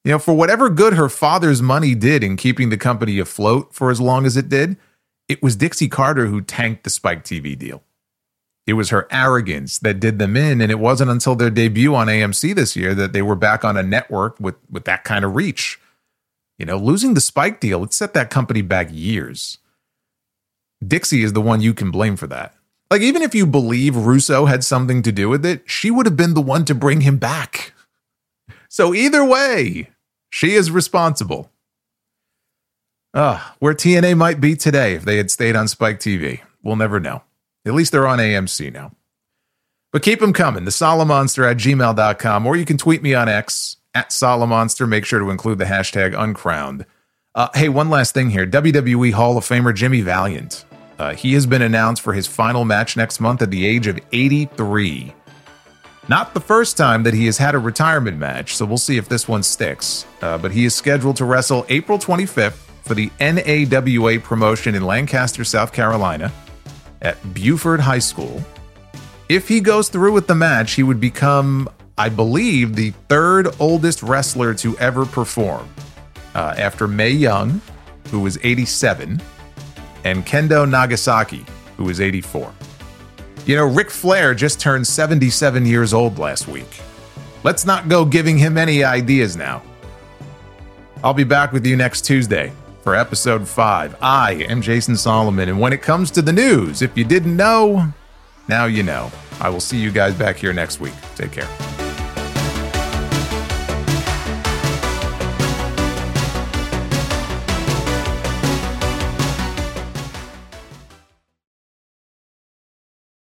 For whatever good her father's money did in keeping the company afloat for as long as it did, it was Dixie Carter who tanked the Spike TV deal. It was her arrogance that did them in, and it wasn't until their debut on AMC this year that they were back on a network with that kind of reach. Losing the Spike deal, it set that company back years. Dixie is the one you can blame for that. Like, even if you believe Russo had something to do with it, she would have been the one to bring him back. So either way, she is responsible. Where TNA might be today if they had stayed on Spike TV. We'll never know. At least they're on AMC now. But keep them coming. The Solomonster@gmail.com, or you can tweet me on X @Solomonster. Make sure to include the hashtag uncrowned. Hey, one last thing here. WWE Hall of Famer Jimmy Valiant. He has been announced for his final match next month at the age of 83. Not the first time that he has had a retirement match, so we'll see if this one sticks. But he is scheduled to wrestle April 25th for the NAWA promotion in Lancaster, South Carolina, at Buford High School. If he goes through with the match, he would become, I believe, the third oldest wrestler to ever perform, after Mae Young, who was 87, and Kendo Nagasaki, who was 84. Ric Flair just turned 77 years old last week. Let's not go giving him any ideas now. I'll be back with you next Tuesday for episode 5. I am Jason Solomon, and when it comes to the news, if you didn't know, now you know. I will see you guys back here next week. Take care.